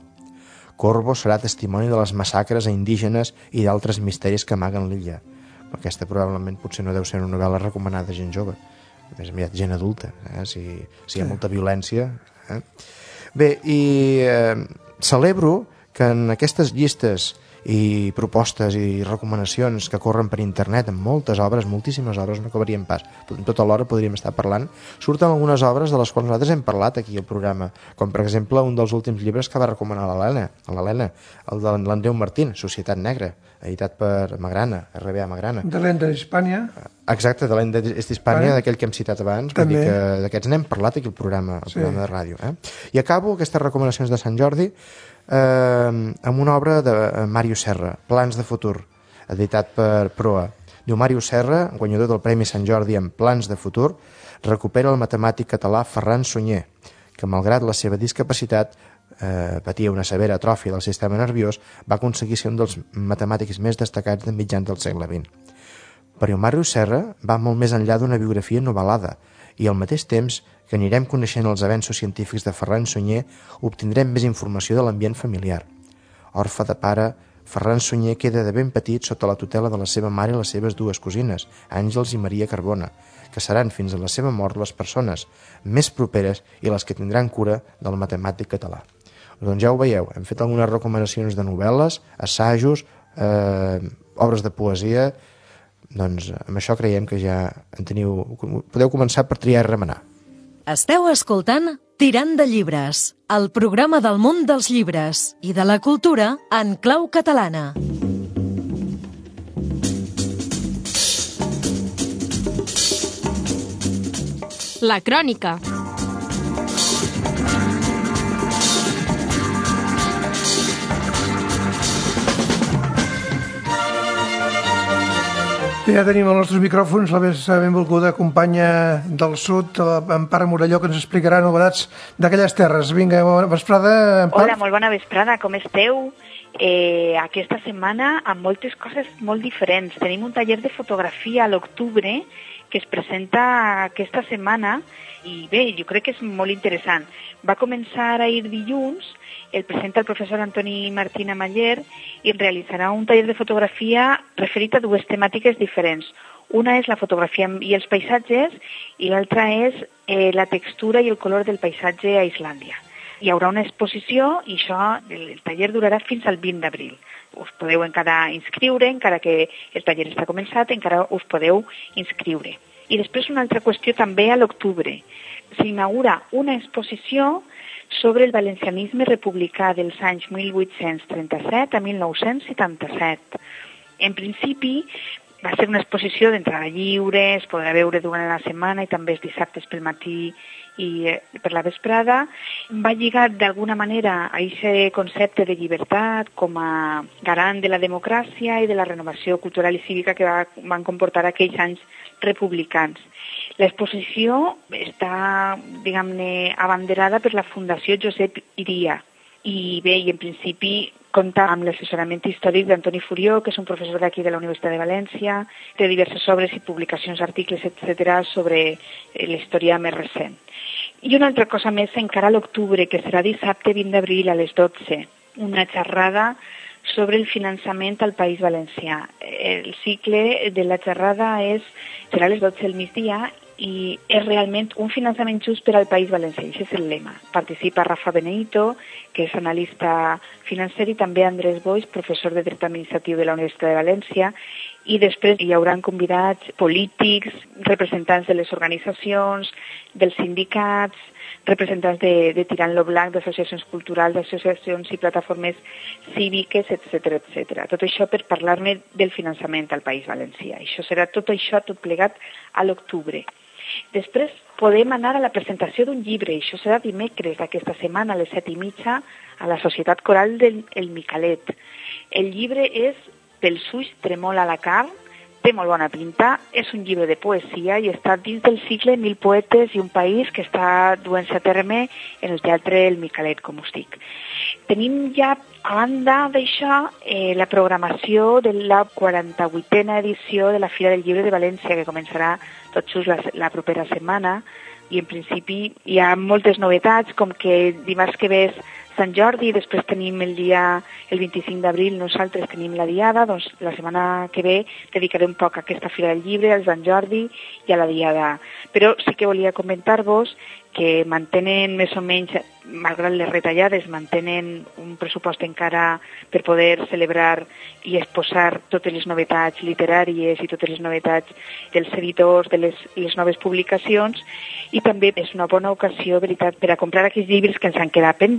S1: Corbo serà testimoni de les massacres a indígenes i d'altres misteris que amaguen l'illa. Aquesta probablement potser no deu ser una novel·la recomanada a gent jove, més aviat gent adulta, eh? si, si hi ha molta violència. Eh? Bé, i eh, celebro que en aquestes llistes i propostes i recomanacions que corren per internet amb moltes obres, moltíssimes obres, no acabaríem pas, tota l'hora podríem estar parlant, surten algunes obres de les quals nosaltres hem parlat aquí al programa, com per exemple un dels últims llibres que va recomanar l'Helena, l'Helena, el de l'Andreu Martín, Societat Negra, editat per Magrana, R B A Magrana.
S3: De l'Enda d'Hispània.
S1: Exacte, de l'any d'Hispània,
S3: Vale.
S1: d'aquell que hem citat abans. Vull
S3: També.
S1: dir que d'aquests n'hem parlat aquí al programa, al
S3: Sí.
S1: programa de ràdio. Eh? I acabo aquestes recomanacions de Sant Jordi eh, amb una obra de Màrius Serra, Plans de futur, editat per Proa. Diu, Màrius Serra, guanyador del Premi Sant Jordi en Plans de futur, recupera el matemàtic català Ferran Sunyer, que malgrat la seva discapacitat eh, patia una severa atròfia del sistema nerviós, va aconseguir ser un dels matemàtics més destacats de mitjans del segle vint. Però Màrius Serra va molt més enllà d'una biografia novel·lada i al mateix temps que anirem coneixent els avenços científics de Ferran Sunyer obtindrem més informació de l'ambient familiar. Orfe de pare, Ferran Sunyer queda de ben petit sota la tutela de la seva mare i les seves dues cosines, Àngels i Maria Carbona, que seran fins a la seva mort les persones més properes i les que tindran cura del matemàtic català. Doncs ja ho veieu, hem fet algunes recomanacions de novel·les, assajos, eh, obres de poesia. Doncs amb això creiem que ja en teniu... Podeu començar per triar i remenar.
S6: Esteu escoltant Tirant de llibres, el programa del món dels llibres i de la cultura en clau catalana.
S2: La crònica.
S3: Ja tenim els nostres micròfons la més benvolguda companya del sud, Empar Morelló, que ens explicarà novetats d'aquelles terres. Vinga, bona vesprada, Empar.
S7: Hola, molt bona vesprada, com esteu? Eh, aquesta setmana amb moltes coses molt diferents. Tenim un taller de fotografia a l'octubre que es presenta aquesta setmana i bé, jo crec que és molt interessant. Va començar ahir dilluns, el presenta el professor Antoni Martina Maller i realitzarà un taller de fotografia referit a dues temàtiques diferents. Una és la fotografia i els paisatges i l'altra és eh, la textura i el color del paisatge a Islàndia. Hi haurà una exposició i això, el taller durarà fins al vint d'abril. Us podeu encara inscriure, encara que el taller està començat, encara us podeu inscriure. I després una altra qüestió també a l'octubre. S'inaugura una exposició sobre el valencianisme republicà dels anys mil vuit-cents trenta-set a mil nou-cents setanta-set. En principi va ser una exposició d'entrada lliure, es podrà veure durant la setmana i també els dissabtes pel matí i eh, per la vesprada. Va lligat d'alguna manera a aquest concepte de llibertat com a garant de la democràcia i de la renovació cultural i cívica que va, van comportar aquells anys republicans. L'exposició està, diguem-ne, abanderada per la Fundació Josep Iria i bé, i en principi compta amb l'assessorament històric d'Antoni Furió, que és un professor d'aquí de la Universitat de València, té diverses obres i publicacions, articles, etcètera, sobre la història més recent. I una altra cosa més encara a l'octubre, que serà dissabte vint d'abril a les dotze, una xerrada sobre el finançament al País Valencià. El cicle de la xerrada és, serà a les dotze del migdia i és realment un finançament just per al País Valencià. Això és el lema. Participa Rafa Beneito, que és analista financer, i també Andrés Boix, professor de dret administratiu de la Universitat de València, i després hi haurà convidats polítics, representants de les organitzacions, dels sindicats, representants de, de Tirant lo Blanc, d'associacions culturals, d'associacions i plataformes cíviques, etcètera, etcètera. Tot això per parlar-ne del finançament al País Valencià. Això serà tot això, tot plegat, a l'octubre. Després podem anar a la presentació d'un llibre, això serà dimecres d'aquesta setmana a les set i mitja a la Societat Coral del El Micalet. El llibre és Pels ulls tremola la carn, té molt bona pinta, és un llibre de poesia i està dins del cicle Mil poetes i un país que està duent-se a terme en el Teatre El Micalet, com us dic. Tenim ja, a banda d'això, eh, la programació de la quaranta-vuitena edició de la Fira del Llibre de València, que començarà tot just la, la propera setmana, i en principi hi ha moltes novetats, com que dimarts que ve és Sant Jordi, i després tenim el dia, el vint-i-cinc d'abril, nosaltres tenim la Diada, doncs la setmana que ve dedicaré un poc a aquesta Fira del Llibre, al Sant Jordi i a la Diada. Però sí que volia comentar-vos que mantenen més o menys, malgrat les retallades, mantenen un pressupost encara per poder celebrar i exposar totes les novetats literàries i totes les novetats dels editors, de les, les noves publicacions, i també és una bona ocasió, veritat, per a comprar aquells llibres que ens han quedat pendents i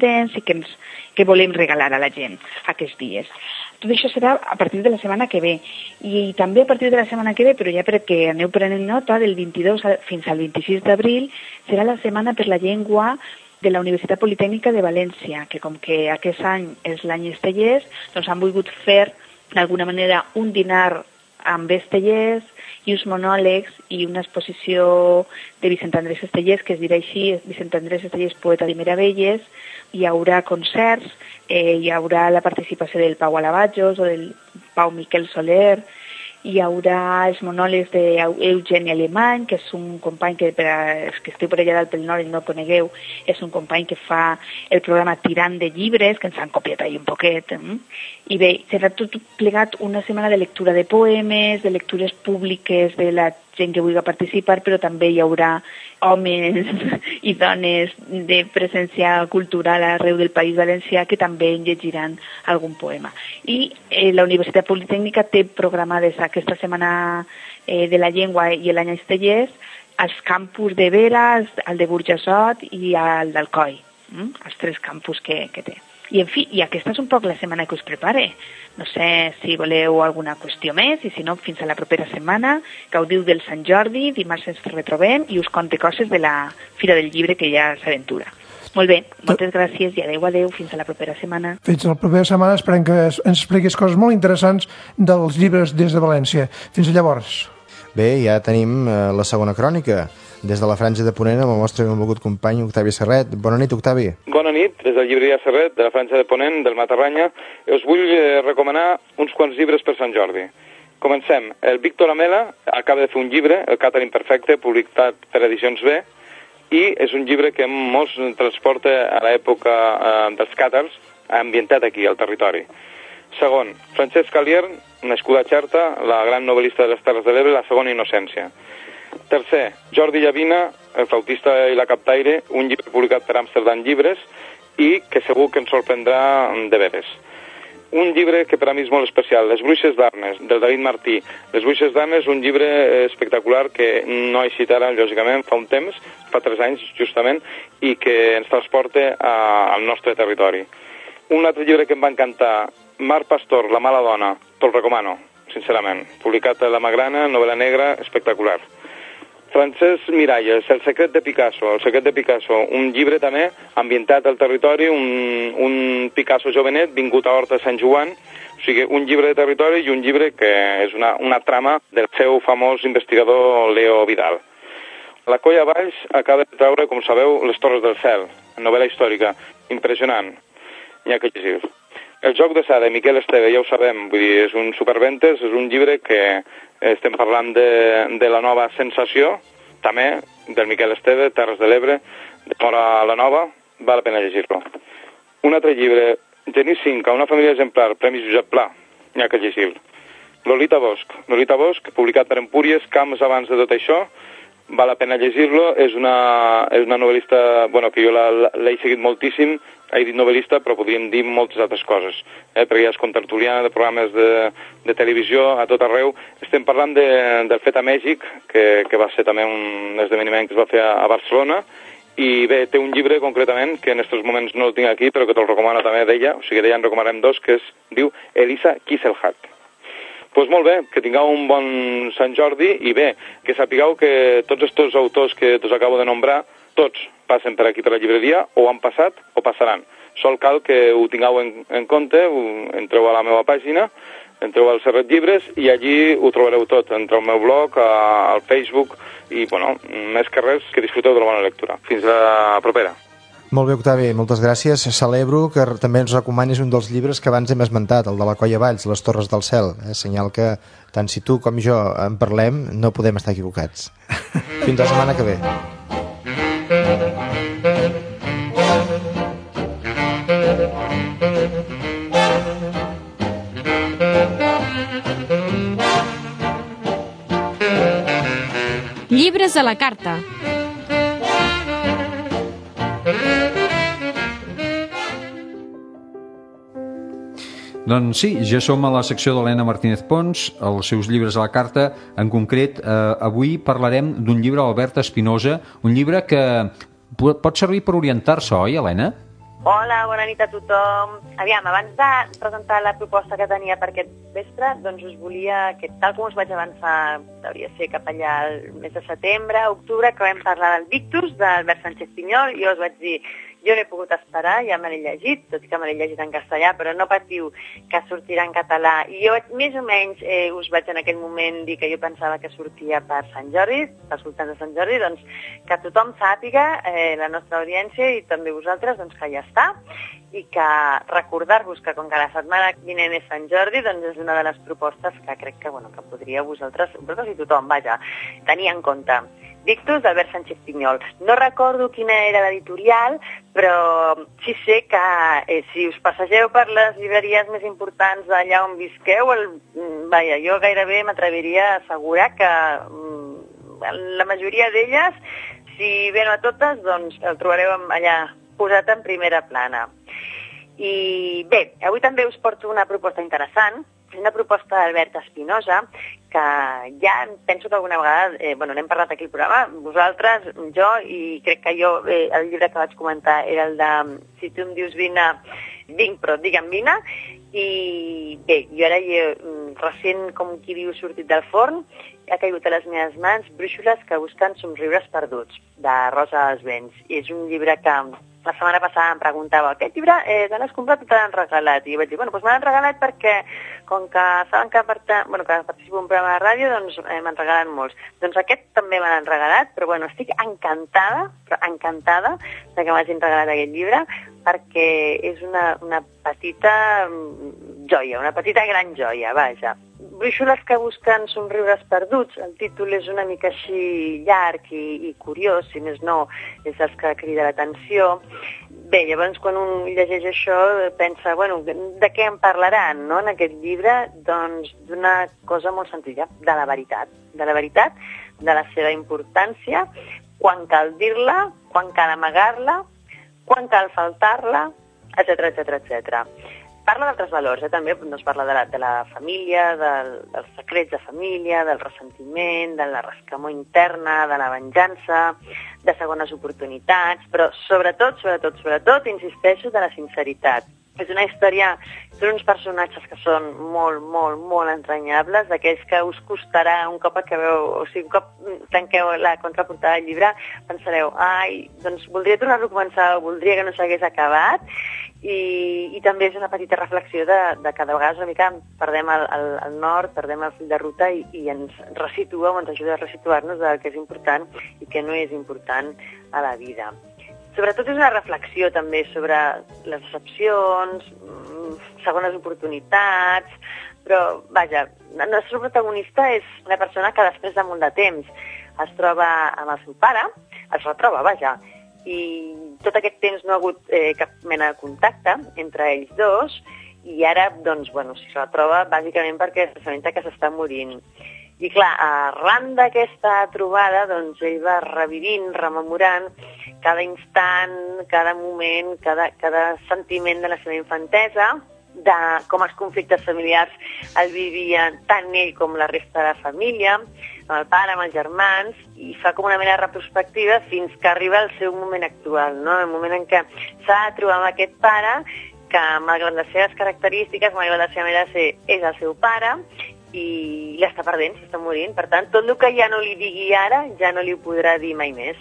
S7: que, ens, que volem regalar a la gent aquests dies. Tot això serà a partir de la setmana que ve. I també a partir de la setmana que ve, però ja perquè aneu prenent nota, del vint-i-dos fins al vint-i-sis d'abril, serà la Setmana per la Llengua de la Universitat Politècnica de València, que com que aquest any és l'any Estellers, doncs han volgut fer d'alguna manera un dinar amb Estellers i uns monòlegs i una exposició de Vicent Andrés Estellers, que es dirà així, Vicent Andrés Estellers, poeta de meravelles. Hi haurà concerts, eh, hi haurà la participació del Pau Alabajos o del Pau Miquel Soler, hi haurà els monòlegs d'Eugeni Alemany, que és un company que, per a, que esteu per allà dalt pel nord i no el conegueu, és un company que fa el programa Tirant de Llibres, que ens han copiat ahir un poquet. Eh? I bé, serà tot plegat una setmana de lectura de poemes, de lectures públiques de la gent que vulgui participar, però també hi haurà homes i dones de presència cultural arreu del País Valencià que també en llegiran algun poema. I eh, la Universitat Politècnica té programades aquesta setmana eh, de la llengua i l'any Estellers als campus de Vera, al de Burjassot i al d'Alcoi, mm? els tres campus que, que té. I, en fi, i aquesta és un poc la setmana que us prepare. No sé si voleu alguna qüestió més, i si no, fins a la propera setmana. Gaudiu del Sant Jordi, dimarts ens retrobem i us conte coses de la Fira del Llibre, que ja s'aventura. Molt bé, moltes gràcies i adeu, adeu, fins a la propera setmana.
S3: Fins a la propera setmana, esperem que ens expliquis coses molt interessants dels llibres des de València. Fins llavors.
S1: Bé, ja tenim eh, la segona crònica. Des de la Franja de Ponent, amb el nostre benvolgut company Octavi Serret. Bona nit, Octavi.
S8: Bona nit, des de la llibreria Serret, de la Franja de Ponent, del Matarranya. Us vull eh, recomanar uns quants llibres per Sant Jordi. Comencem. El Víctor Amela acaba de fer un llibre, El Càtar Imperfecte, publicat per Edicions B, i és un llibre que molts transporta a l'època eh, dels càtars, ambientat aquí, al territori. Segon, Francesc Alier, nascuda a Xerta, la gran novel·lista de les Terres de l'Ebre, La segona innocència. Tercer, Jordi Llavina, El flautista i la captaire, un llibre publicat per Amsterdam Llibres i que segur que ens sorprendrà de veres. Un llibre que per a mi és molt especial, Les bruixes d'Arnes, del David Martí. Les bruixes d'Arnes, un llibre espectacular que no he citat ara, lògicament, fa un temps, fa tres anys justament, i que ens transporta a, al nostre territori. Un altre llibre que em va encantar, Mar Pastor, La mala dona, te'l recomano, sincerament. Publicat a La Magrana, novel·la negra, espectacular. Francesc Miralles, El secret de Picasso, El secret de Picasso, un llibre també ambientat al territori, un, un Picasso jovenet vingut a Horta Sant Joan, o sigui, un llibre de territori i un llibre que és una, una trama del seu famós investigador Leo Vidal. La Colla Valls acaba de treure, com sabeu, Les Torres del Cel, novel·la històrica, impressionant, n'hi ha que llegir. El joc de Sa, de Miquel Esteve, ja ho sabem, vull dir, és un superventes, és un llibre que estem parlant de, de la nova sensació, també, del Miquel Esteve, Terres de l'Ebre, de Mora la Nova, val la pena llegir-lo. Un altre llibre, Genís Cinca, Una família exemplar, Premis Josep Pla, n'hi ha que llegir-lo. Lolita Bosch, Lolita Bosch, publicat per Empúries, camps abans de tot això, val la pena llegir-lo, és una, és una novel·lista, bueno, que jo l'he seguit moltíssim, he dit novel·lista, però podríem dir moltes altres coses, eh? perquè ja és contertuliana de programes de, de televisió a tot arreu. Estem parlant de, del Fet a Mèxic, que, que va ser també un esdeveniment que es va fer a, a Barcelona, i bé, té un llibre concretament, que en aquests moments no el tinc aquí, però que te'l recomano també d'ella, o sigui, d'ella en recomanarem dos, que es diu Elisa Kisselhart. Doncs pues molt bé, que tingueu un bon Sant Jordi, i bé, que sapigueu que tots aquests autors que us acabo de nombrar, tots passen per aquí per la llibreria, o han passat o passaran. Sol cal que ho tingueu en, en compte, ho, entreu a la meva pàgina, entreu al Serret Llibres, i allí ho trobareu tot, entre el meu blog, a, al Facebook, i, bueno, més que res, que disfruteu de la bona lectura. Fins la propera.
S1: Molt bé, Octavi, moltes gràcies. Celebro que també ens recomanis un dels llibres que abans hem esmentat, el de la Colla Valls, Les Torres del Cel. Eh? Senyal que tant si tu com jo en parlem, no podem estar equivocats. Fins la setmana que ve.
S2: Llibres a la carta.
S4: Doncs sí, ja som a la secció d'Helena Martínez Pons, els seus llibres a la carta. En concret, eh, avui parlarem d'un llibre d'Albert Espinosa, un llibre que pot servir per orientar-se, oi, Helena?
S9: Hola, bona nit a tothom. Aviam, abans de presentar la proposta que tenia per aquest vespre, doncs us volia, que tal com us vaig avançar, hauria de ser cap allà al mes de setembre, octubre, que vam parlar del Victus, d'Albert Sánchez Pinyol, i jo us vaig dir, jo no he pogut esperar, ja me l'he llegit, tot i que me l'he llegit en castellà, però no patiu que sortirà en català. I jo més o menys eh, us vaig en aquell moment dir que jo pensava que sortia per Sant Jordi, pels voltants de Sant Jordi, doncs que tothom sàpiga, eh, la nostra audiència i també vosaltres, doncs que ja està, i que recordar-vos que com que la setmana vinent és Sant Jordi, doncs és una de les propostes que crec que, bueno, que podria vosaltres, vosaltres i tothom, vaja, tenir en compte. Victus d'Albert Sánchez Pinyol. No recordo quina era l'editorial, però sí sé que eh, si us passegeu per les llibreries més importants d'allà on visqueu, el, vaja, jo gairebé m'atreviria a assegurar que mm, la majoria d'elles, si bé no a totes, doncs el trobareu allà posat en primera plana. I bé, avui també us porto una proposta interessant, una proposta d'Albert Espinosa, que ja penso que alguna vegada, eh, bueno, n'hem parlat aquí al programa, vosaltres, jo, i crec que jo, eh, el llibre que vaig comentar era el de Si tu em dius vine, vinc, però digue'm vine, i bé, jo ara hi he, recent, com qui diu, sortit del forn, ha caigut a les meves mans Brúixoles que busquen somriures perduts, de Rosa dels Vents. I és un llibre que la setmana passada em preguntava, aquest llibre eh, te l'has comprat o te l'han regalat? I vaig dir, bueno, doncs me l'han regalat perquè, com que saben que, bueno, que participo en un programa de ràdio, doncs eh, m'han regalat molts. Doncs aquest també me l'han regalat, però bueno, estic encantada, però encantada de que m'hagin regalat aquest llibre, perquè és una, una petita joia, una petita gran joia, vaja. Brúixoles que busquen somriures perduts, el títol és una mica així llarg i, i curiós, si més no, és els que crida l'atenció. Bé, llavors quan un llegeix això pensa, bueno, de què en parlaran, no, en aquest llibre? Doncs d'una cosa molt senzilla, de la veritat, de la veritat, de la seva importància, quan cal dir-la, quan cal amagar-la, quan cal faltar-la, etcètera, etcètera, etcètera. Parla d'altres valors, eh, també, doncs parla de la, de la família, del, dels secrets de família, del ressentiment, de la rescamor interna, de la venjança, de segones oportunitats, però sobretot, sobretot, sobretot, insisteixo, de la sinceritat. És una història, són uns personatges que són molt, molt, molt entranyables, d'aquells que us costarà un cop acabeu, o sigui, un cop tanqueu la contraportada del llibre, pensareu, ai, doncs voldria tornar-lo a començar, o voldria que no s'hagués acabat, i, i també és una petita reflexió de, de que de vegades una mica perdem el, el, el nord, perdem el full de ruta i, i ens resitua o ens ajuda a resituar-nos del que és important i que no és important a la vida. Sobretot és una reflexió també sobre les decepcions, segones oportunitats, però, vaja, el nostre protagonista és una persona que després de molt de temps es troba amb el seu pare, es retroba, vaja, i tot aquest temps no ha hagut eh, cap mena de contacte entre ells dos, i ara, doncs, bueno, s'hi retroba bàsicament perquè s'assabenta que s'està morint. I clar, arran d'aquesta trobada, doncs ell va revivint, rememorant cada instant, cada moment, cada, cada sentiment de la seva infantesa, de com els conflictes familiars el vivien tant ell com la resta de la família, amb el pare, amb els germans, i fa com una mena de retrospectiva fins que arriba al seu moment actual, no? El moment en què s'ha de trobar amb aquest pare que, malgrat les seves característiques, malgrat la seva manera de ser, és el seu pare, i l'està perdent, s'està morint. Per tant, tot el que ja no li digui ara, ja no li ho podrà dir mai més.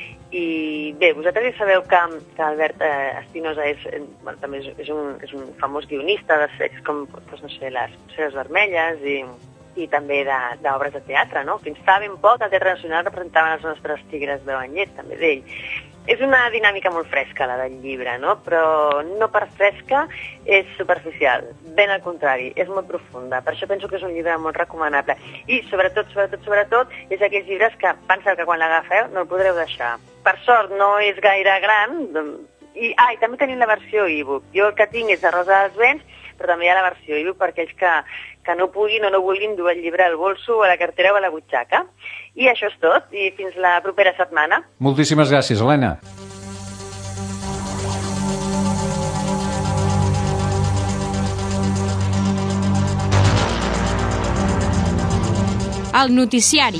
S9: I bé, vosaltres ja sabeu que, que Albert eh, Espinosa és, eh, bueno, també és, és, un, és un famós guionista de sèries com, doncs, no sé, les Seres Vermelles i, i també d'obres de, de teatre, no? Fins fa ben poc al Teatre Nacional representaven els nostres tigres de banyet, també d'ell. És una dinàmica molt fresca, la del llibre, no? Però no per fresca és superficial, ben al contrari, és molt profunda. Per això penso que és un llibre molt recomanable. I sobretot, sobretot, sobretot, és aquells llibres que penseu que quan l'agafeu no el podreu deixar. Per sort no és gaire gran, i, ah, i també tenim la versió e-book. Jo el que tinc és de Rosa dels Vents, però també hi ha la versió e-book per aquells que, que no puguin o no vulguin dur el llibre al bolso, a la cartera o a la butxaca. I això és tot, i fins la propera setmana.
S4: Moltíssimes gràcies, Helena.
S2: El noticiari.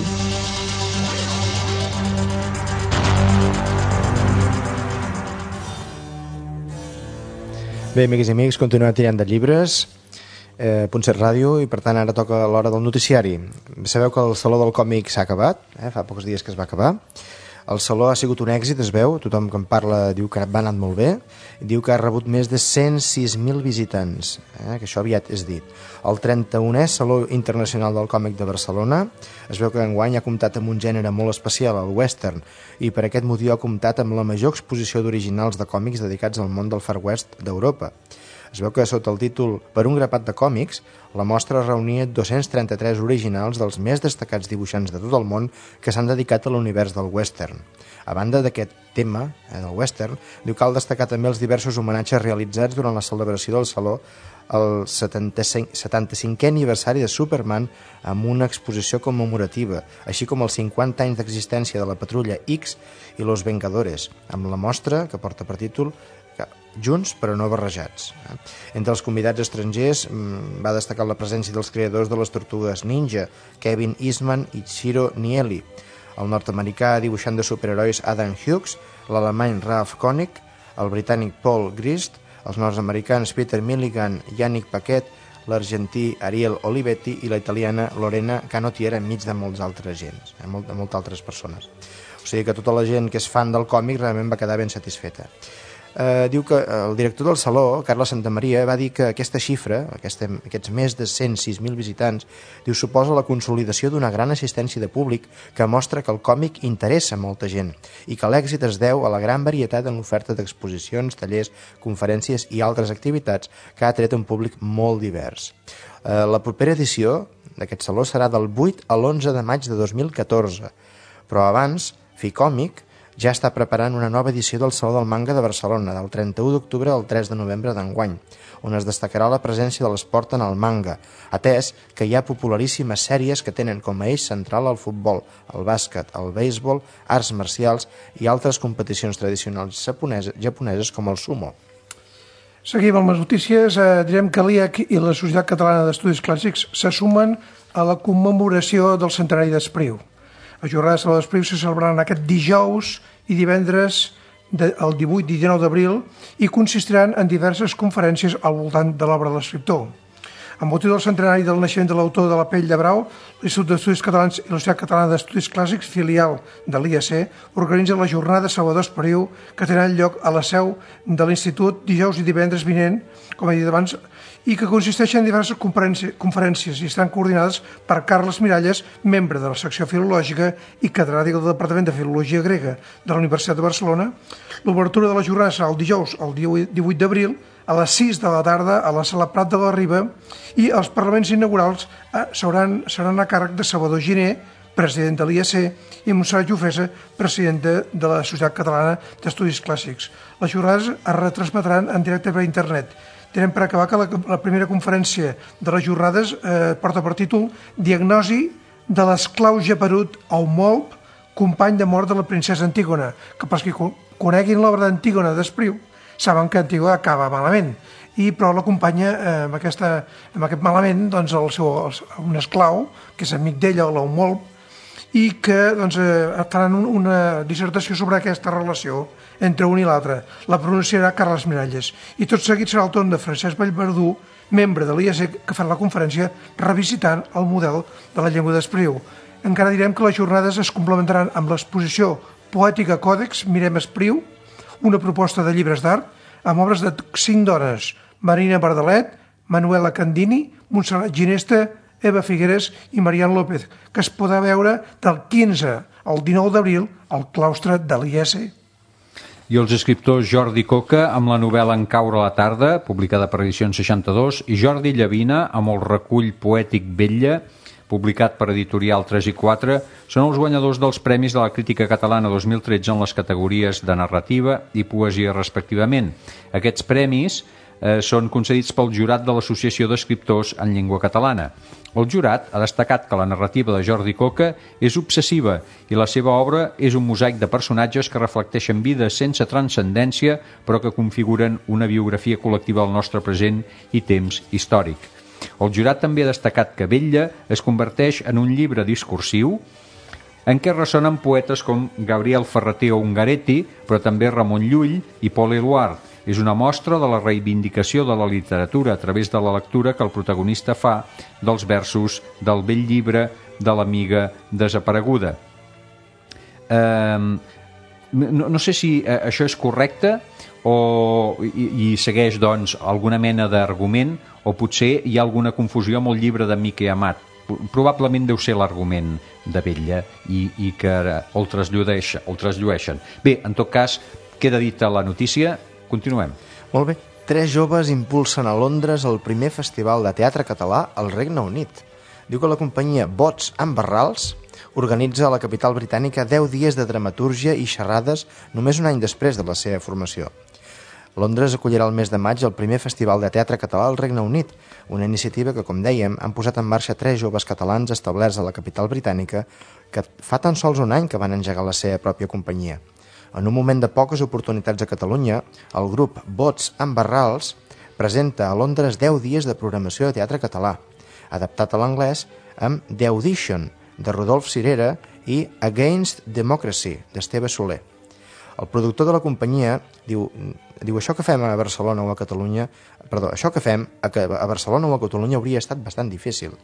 S1: Bé, amigues i amics, continuem tirant de llibres, eh, Punt set Ràdio, i per tant ara toca l'hora del noticiari. Sabeu que el Saló del Còmic s'ha acabat, eh? Fa pocs dies que es va acabar. El Saló ha sigut un èxit, es veu, tothom que en parla diu que va anat molt bé, diu que ha rebut més de cent sis mil visitants, eh? Que això aviat és dit. El trenta-unè Saló Internacional del Còmic de Barcelona es veu que enguany ha comptat amb un gènere molt especial, el western, i per aquest motiu ha comptat amb la major exposició d'originals de còmics dedicats al món del Far West d'Europa. Es veu que sota el títol Per un grapat de còmics, la mostra reunia dos-cents trenta-tres originals dels més destacats dibuixants de tot el món que s'han dedicat a l'univers del western. A banda d'aquest tema, eh, del western, diu cal destacar també els diversos homenatges realitzats durant la celebració del Saló el setanta-cinquè aniversari de Superman amb una exposició commemorativa, així com els cinquanta anys d'existència de la Patrulla X i Los Vengadores, amb la mostra que porta per títol Junts però no barrejats. Entre els convidats estrangers va destacar la presència dels creadors de les Tortugues Ninja, Kevin Eastman i Ciro Nieli, el nord-americà dibuixant de superherois Adam Hughes, l'alemany Ralph Koenig, el britànic Paul Grist, els nord-americans Peter Milligan, Yannick Paquet, l'argentí Ariel Olivetti i la italiana Lorena Canotiera, enmig de molts altres gens, eh, molt, de moltes altres persones. O sigui que tota la gent que és fan del còmic realment va quedar ben satisfeta. Eh, diu que el director del Saló, Carles Santamaria, va dir que aquesta xifra, aquesta, aquests més de cent sis mil visitants, diu, suposa la consolidació d'una gran assistència de públic que mostra que el còmic interessa molta gent i que l'èxit es deu a la gran varietat en l'oferta d'exposicions, tallers, conferències i altres activitats que ha tret un públic molt divers. Eh, la propera edició d'aquest Saló serà del vuit a l'onze de maig de dos mil catorze, però abans, Ficòmic ja està preparant una nova edició del Saló del Manga de Barcelona, del trenta-u d'octubre al tres de novembre d'enguany, on es destacarà la presència de l'esport en el manga, atès que hi ha popularíssimes sèries que tenen com a eix central el futbol, el bàsquet, el béisbol, arts marcials i altres competicions tradicionals japoneses, japoneses com el sumo.
S3: Seguim amb les notícies. Eh, direm que l'I A C i la Societat Catalana d'Estudis Clàssics se sumen a la commemoració del centenari d'Espriu. Les jornades de l'Espriu se celebraran aquest dijous i divendres de, el divuit i dinou d'abril i consistiran en diverses conferències al voltant de l'obra de l'escriptor. Amb motiu del centenari del naixement de l'autor de La pell de brau, l'Institut d'Estudis Catalans i la Societat Catalana d'Estudis Clàssics, filial de l'I A C, organitzen la jornada Salvador Espriu, que tenen lloc a la seu de l'Institut dijous i divendres vinent, com he dit abans, i que consisteixen en diverses conferències i estan coordinades per Carles Miralles, membre de la secció filològica i catedràtic del Departament de Filologia Grega de la Universitat de Barcelona. L'obertura de la jornada serà el dijous, el divuit d'abril, a les sis de la tarda a la Sala Prat de la Riba, i els parlaments inaugurals seran, seran a càrrec de Salvador Giner, president de l'I A C, i Montserrat Jofresa, presidenta de la Societat Catalana d'Estudis Clàssics. Les jornades es retransmetran en directe per internet. Tenem per acabar que la, la primera conferència de les jornades eh, porta per títol Diagnosi de l'esclau geperut Eumolp, company de mort de la princesa Antígona, que pels que coneguin l'obra d'Antígona d'Espriu saben que Antígona acaba malament, i però l'acompanya eh, amb, aquesta, amb aquest malament doncs, el seu, el, un esclau, que és amic d'ella, l'Eumolp, i que doncs, eh, faran una dissertació sobre aquesta relació entre un i l'altre. La pronunciarà Carles Miralles. I tot seguit serà el torn de Francesc Vallverdú, membre de l'I A C, que farà la conferència revisitant el model de la llengua d'Espriu. Encara direm que les jornades es complementaran amb l'exposició Poètica Còdex Mirem Espriu, una proposta de llibres d'art amb obres de cinc dones: Marina Bardalet, Manuela Candini, Montserrat Ginesta, Eva Figueres i Marian López, que es podrà veure del quinze al dinou d'abril al claustre de l'I A C.
S4: I els escriptors Jordi Coca amb la novel·la En caure a la tarda, publicada per Edicions seixanta-dos, i Jordi Llavina amb el recull poètic Vetlla, publicat per Editorial tres i quatre, són els guanyadors dels Premis de la Crítica Catalana dos mil tretze en les categories de narrativa i poesia respectivament. Aquests premis eh, són concedits pel jurat de l'Associació d'Escriptors en Llengua Catalana. El jurat ha destacat que la narrativa de Jordi Coca és obsessiva i la seva obra és un mosaic de personatges que reflecteixen vides sense transcendència però que configuren una biografia col·lectiva del nostre present i temps històric. El jurat també ha destacat que Vetlla es converteix en un llibre discursiu en què ressonen poetes com Gabriel Ferreter o Ungaretti, però també Ramon Llull i Paul Eluard, És una mostra de la reivindicació de la literatura a través de la lectura que el protagonista fa dels versos del vell llibre de l'amiga desapareguda. Eh, no, no sé si això és correcte o i, i segueix, doncs, alguna mena d'argument, o potser hi ha alguna confusió amb el llibre de Miquel Amat. Probablement deu ser l'argument de Vetlla i, i que el trasllueix, el trasllueixen. Bé, en tot cas, queda dita la notícia. Continuem.
S1: Molt bé. Tres joves impulsen a Londres el primer festival de teatre català al Regne Unit. Diu que la companyia Bots amb Barrals organitza a la capital britànica deu dies de dramatúrgia i xerrades només un any després de la seva formació. Londres acollirà el mes de maig el primer festival de teatre català al Regne Unit, una iniciativa que, com dèiem, han posat en marxa tres joves catalans establerts a la capital britànica que fa tan sols un any que van engegar la seva pròpia companyia. En un moment de poques oportunitats a Catalunya, el grup Bots amb Barrals presenta a Londres deu dies de programació de teatre català, adaptat a l'anglès amb The Audition, de Rodolf Cirera, i Against Democracy, d'Esteve Soler. El productor de la companyia diu, diu això que fem a Barcelona o a Catalunya, perdó, això que fem a, a Barcelona o a Catalunya hauria estat bastant difícil.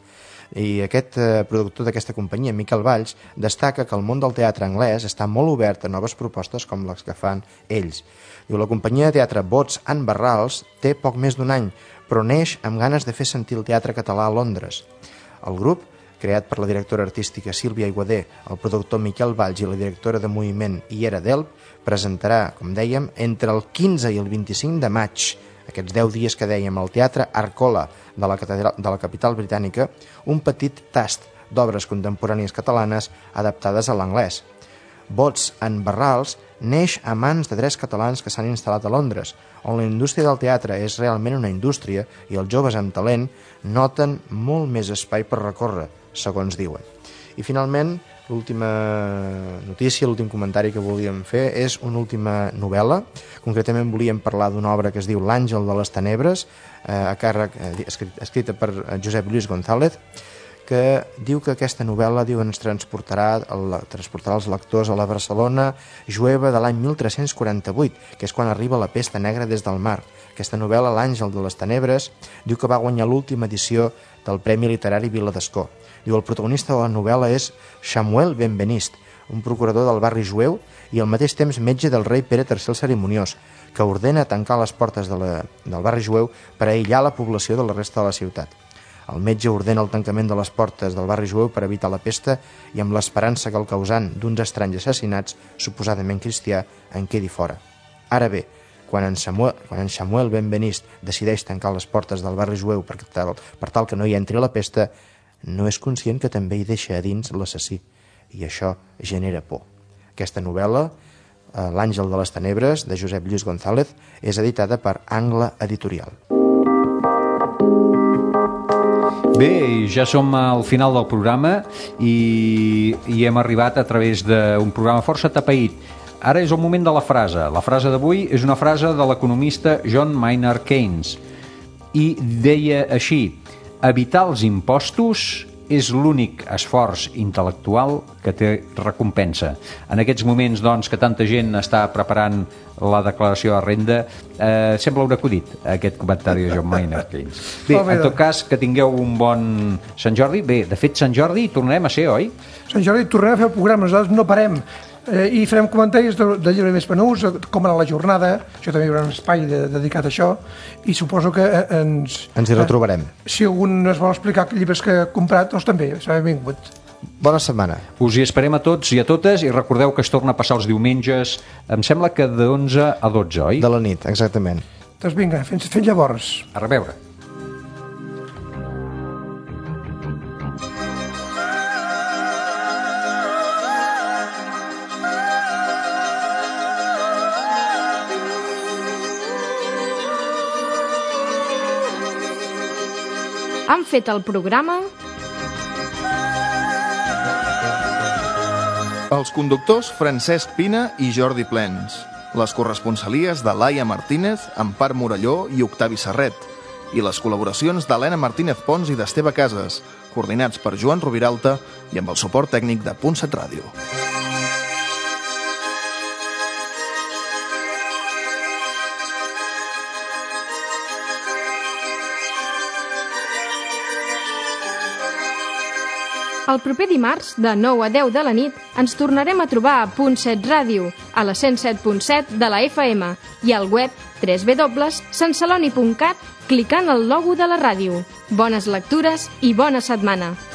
S1: I aquest eh, productor d'aquesta companyia, Miquel Valls, destaca que el món del teatre anglès està molt obert a noves propostes com les que fan ells. Diu, la companyia de teatre Bots and Barrals té poc més d'un any, però neix amb ganes de fer sentir el teatre català a Londres. El grup, creat per la directora artística Sílvia Aiguader, el productor Miquel Valls i la directora de moviment Iera Delp, presentarà, com dèiem, entre el quinze i el vint-i-cinc de maig, aquests deu dies que dèiem, al Teatre Arcola de la, catedral, de la capital britànica, un petit tast d'obres contemporànies catalanes adaptades a l'anglès. Bots and Barrals neix a mans de tres catalans que s'han instal·lat a Londres, on la indústria del teatre és realment una indústria i els joves amb talent noten molt més espai per recórrer, segons diuen. I finalment, l'última notícia, l'últim comentari que volíem fer és una última novel·la. Concretament volíem parlar d'una obra que es diu L'Àngel de les Tenebres, eh, a càrrec, eh, escrita per Josep Lluís González, que diu que aquesta novel·la diu, ens transportarà, el, transportarà els lectors a la Barcelona jueva de l'any mil tres-cents quaranta-vuit, que és quan arriba la pesta negra des del mar. Aquesta novel·la, L'Àngel de les Tenebres, diu que va guanyar l'última edició del Premi Literari Vila d'Escó. Diu, el protagonista de la novel·la és Samuel Benvenist, un procurador del barri jueu i al mateix temps metge del rei Pere tercer el Cerimoniós, que ordena tancar les portes de la, del barri jueu per aïllar la població de la resta de la ciutat. El metge ordena el tancament de les portes del barri jueu per evitar la pesta i amb l'esperança que el causant d'uns estranys assassinats, suposadament cristià, en quedi fora. Ara bé, quan en Samuel, quan en Samuel Benvenist decideix tancar les portes del barri jueu per tal, per tal que no hi entri la pesta, no és conscient que també hi deixa a dins l'assassí, i això genera por. Aquesta novel·la, L'Àngel de les Tenebres, de Josep Lluís González, és editada per Angle Editorial.
S4: Bé, ja som al final del programa i, i hem arribat a través d'un programa força tapeït. Ara és el moment de la frase. La frase d'avui és una frase de l'economista John Maynard Keynes i deia així: evitar els impostos és l'únic esforç intel·lectual que té recompensa. En aquests moments, doncs, que tanta gent està preparant la declaració de renda, eh, sembla un acudit, aquest comentari de John Maynard Keynes. Bé, en tot cas, que tingueu un bon Sant Jordi. Bé, de fet, Sant Jordi tornarem a ser, oi?
S3: Sant Jordi tornarem a fer el programa, nosaltres no parem. Eh, i farem comentaris de, de llibre més penús, com anar a la jornada, això també hi haurà un espai de, dedicat a això, i suposo que eh, ens...
S1: Ens hi retrobarem.
S3: Eh, si algun es vol explicar llibres que ha comprat, doncs també, s'ha benvingut.
S1: Bona setmana.
S4: Us hi esperem a tots i a totes, i recordeu que es torna a passar els diumenges, em sembla que d'onze a dotze, oi?
S1: De la nit, exactament.
S3: Doncs vinga, fins, fins llavors.
S4: A reveure.
S2: Han fet el programa
S10: els conductors Francesc Pina i Jordi Plens, les corresponsalies de Laia Martínez, Empar Morelló i Octavi Serret, i les col·laboracions d'Helena Martínez Pons i d'Esteve Casas, coordinats per Joan Roviralta i amb el suport tècnic de Punt set Ràdio.
S2: El proper dimarts, de nou a deu de la nit, ens tornarem a trobar a Punt set Ràdio, a la cent set punt set de la F M i al web w w w punt sant celoni punt cat clicant el logo de la ràdio. Bones lectures i bona setmana!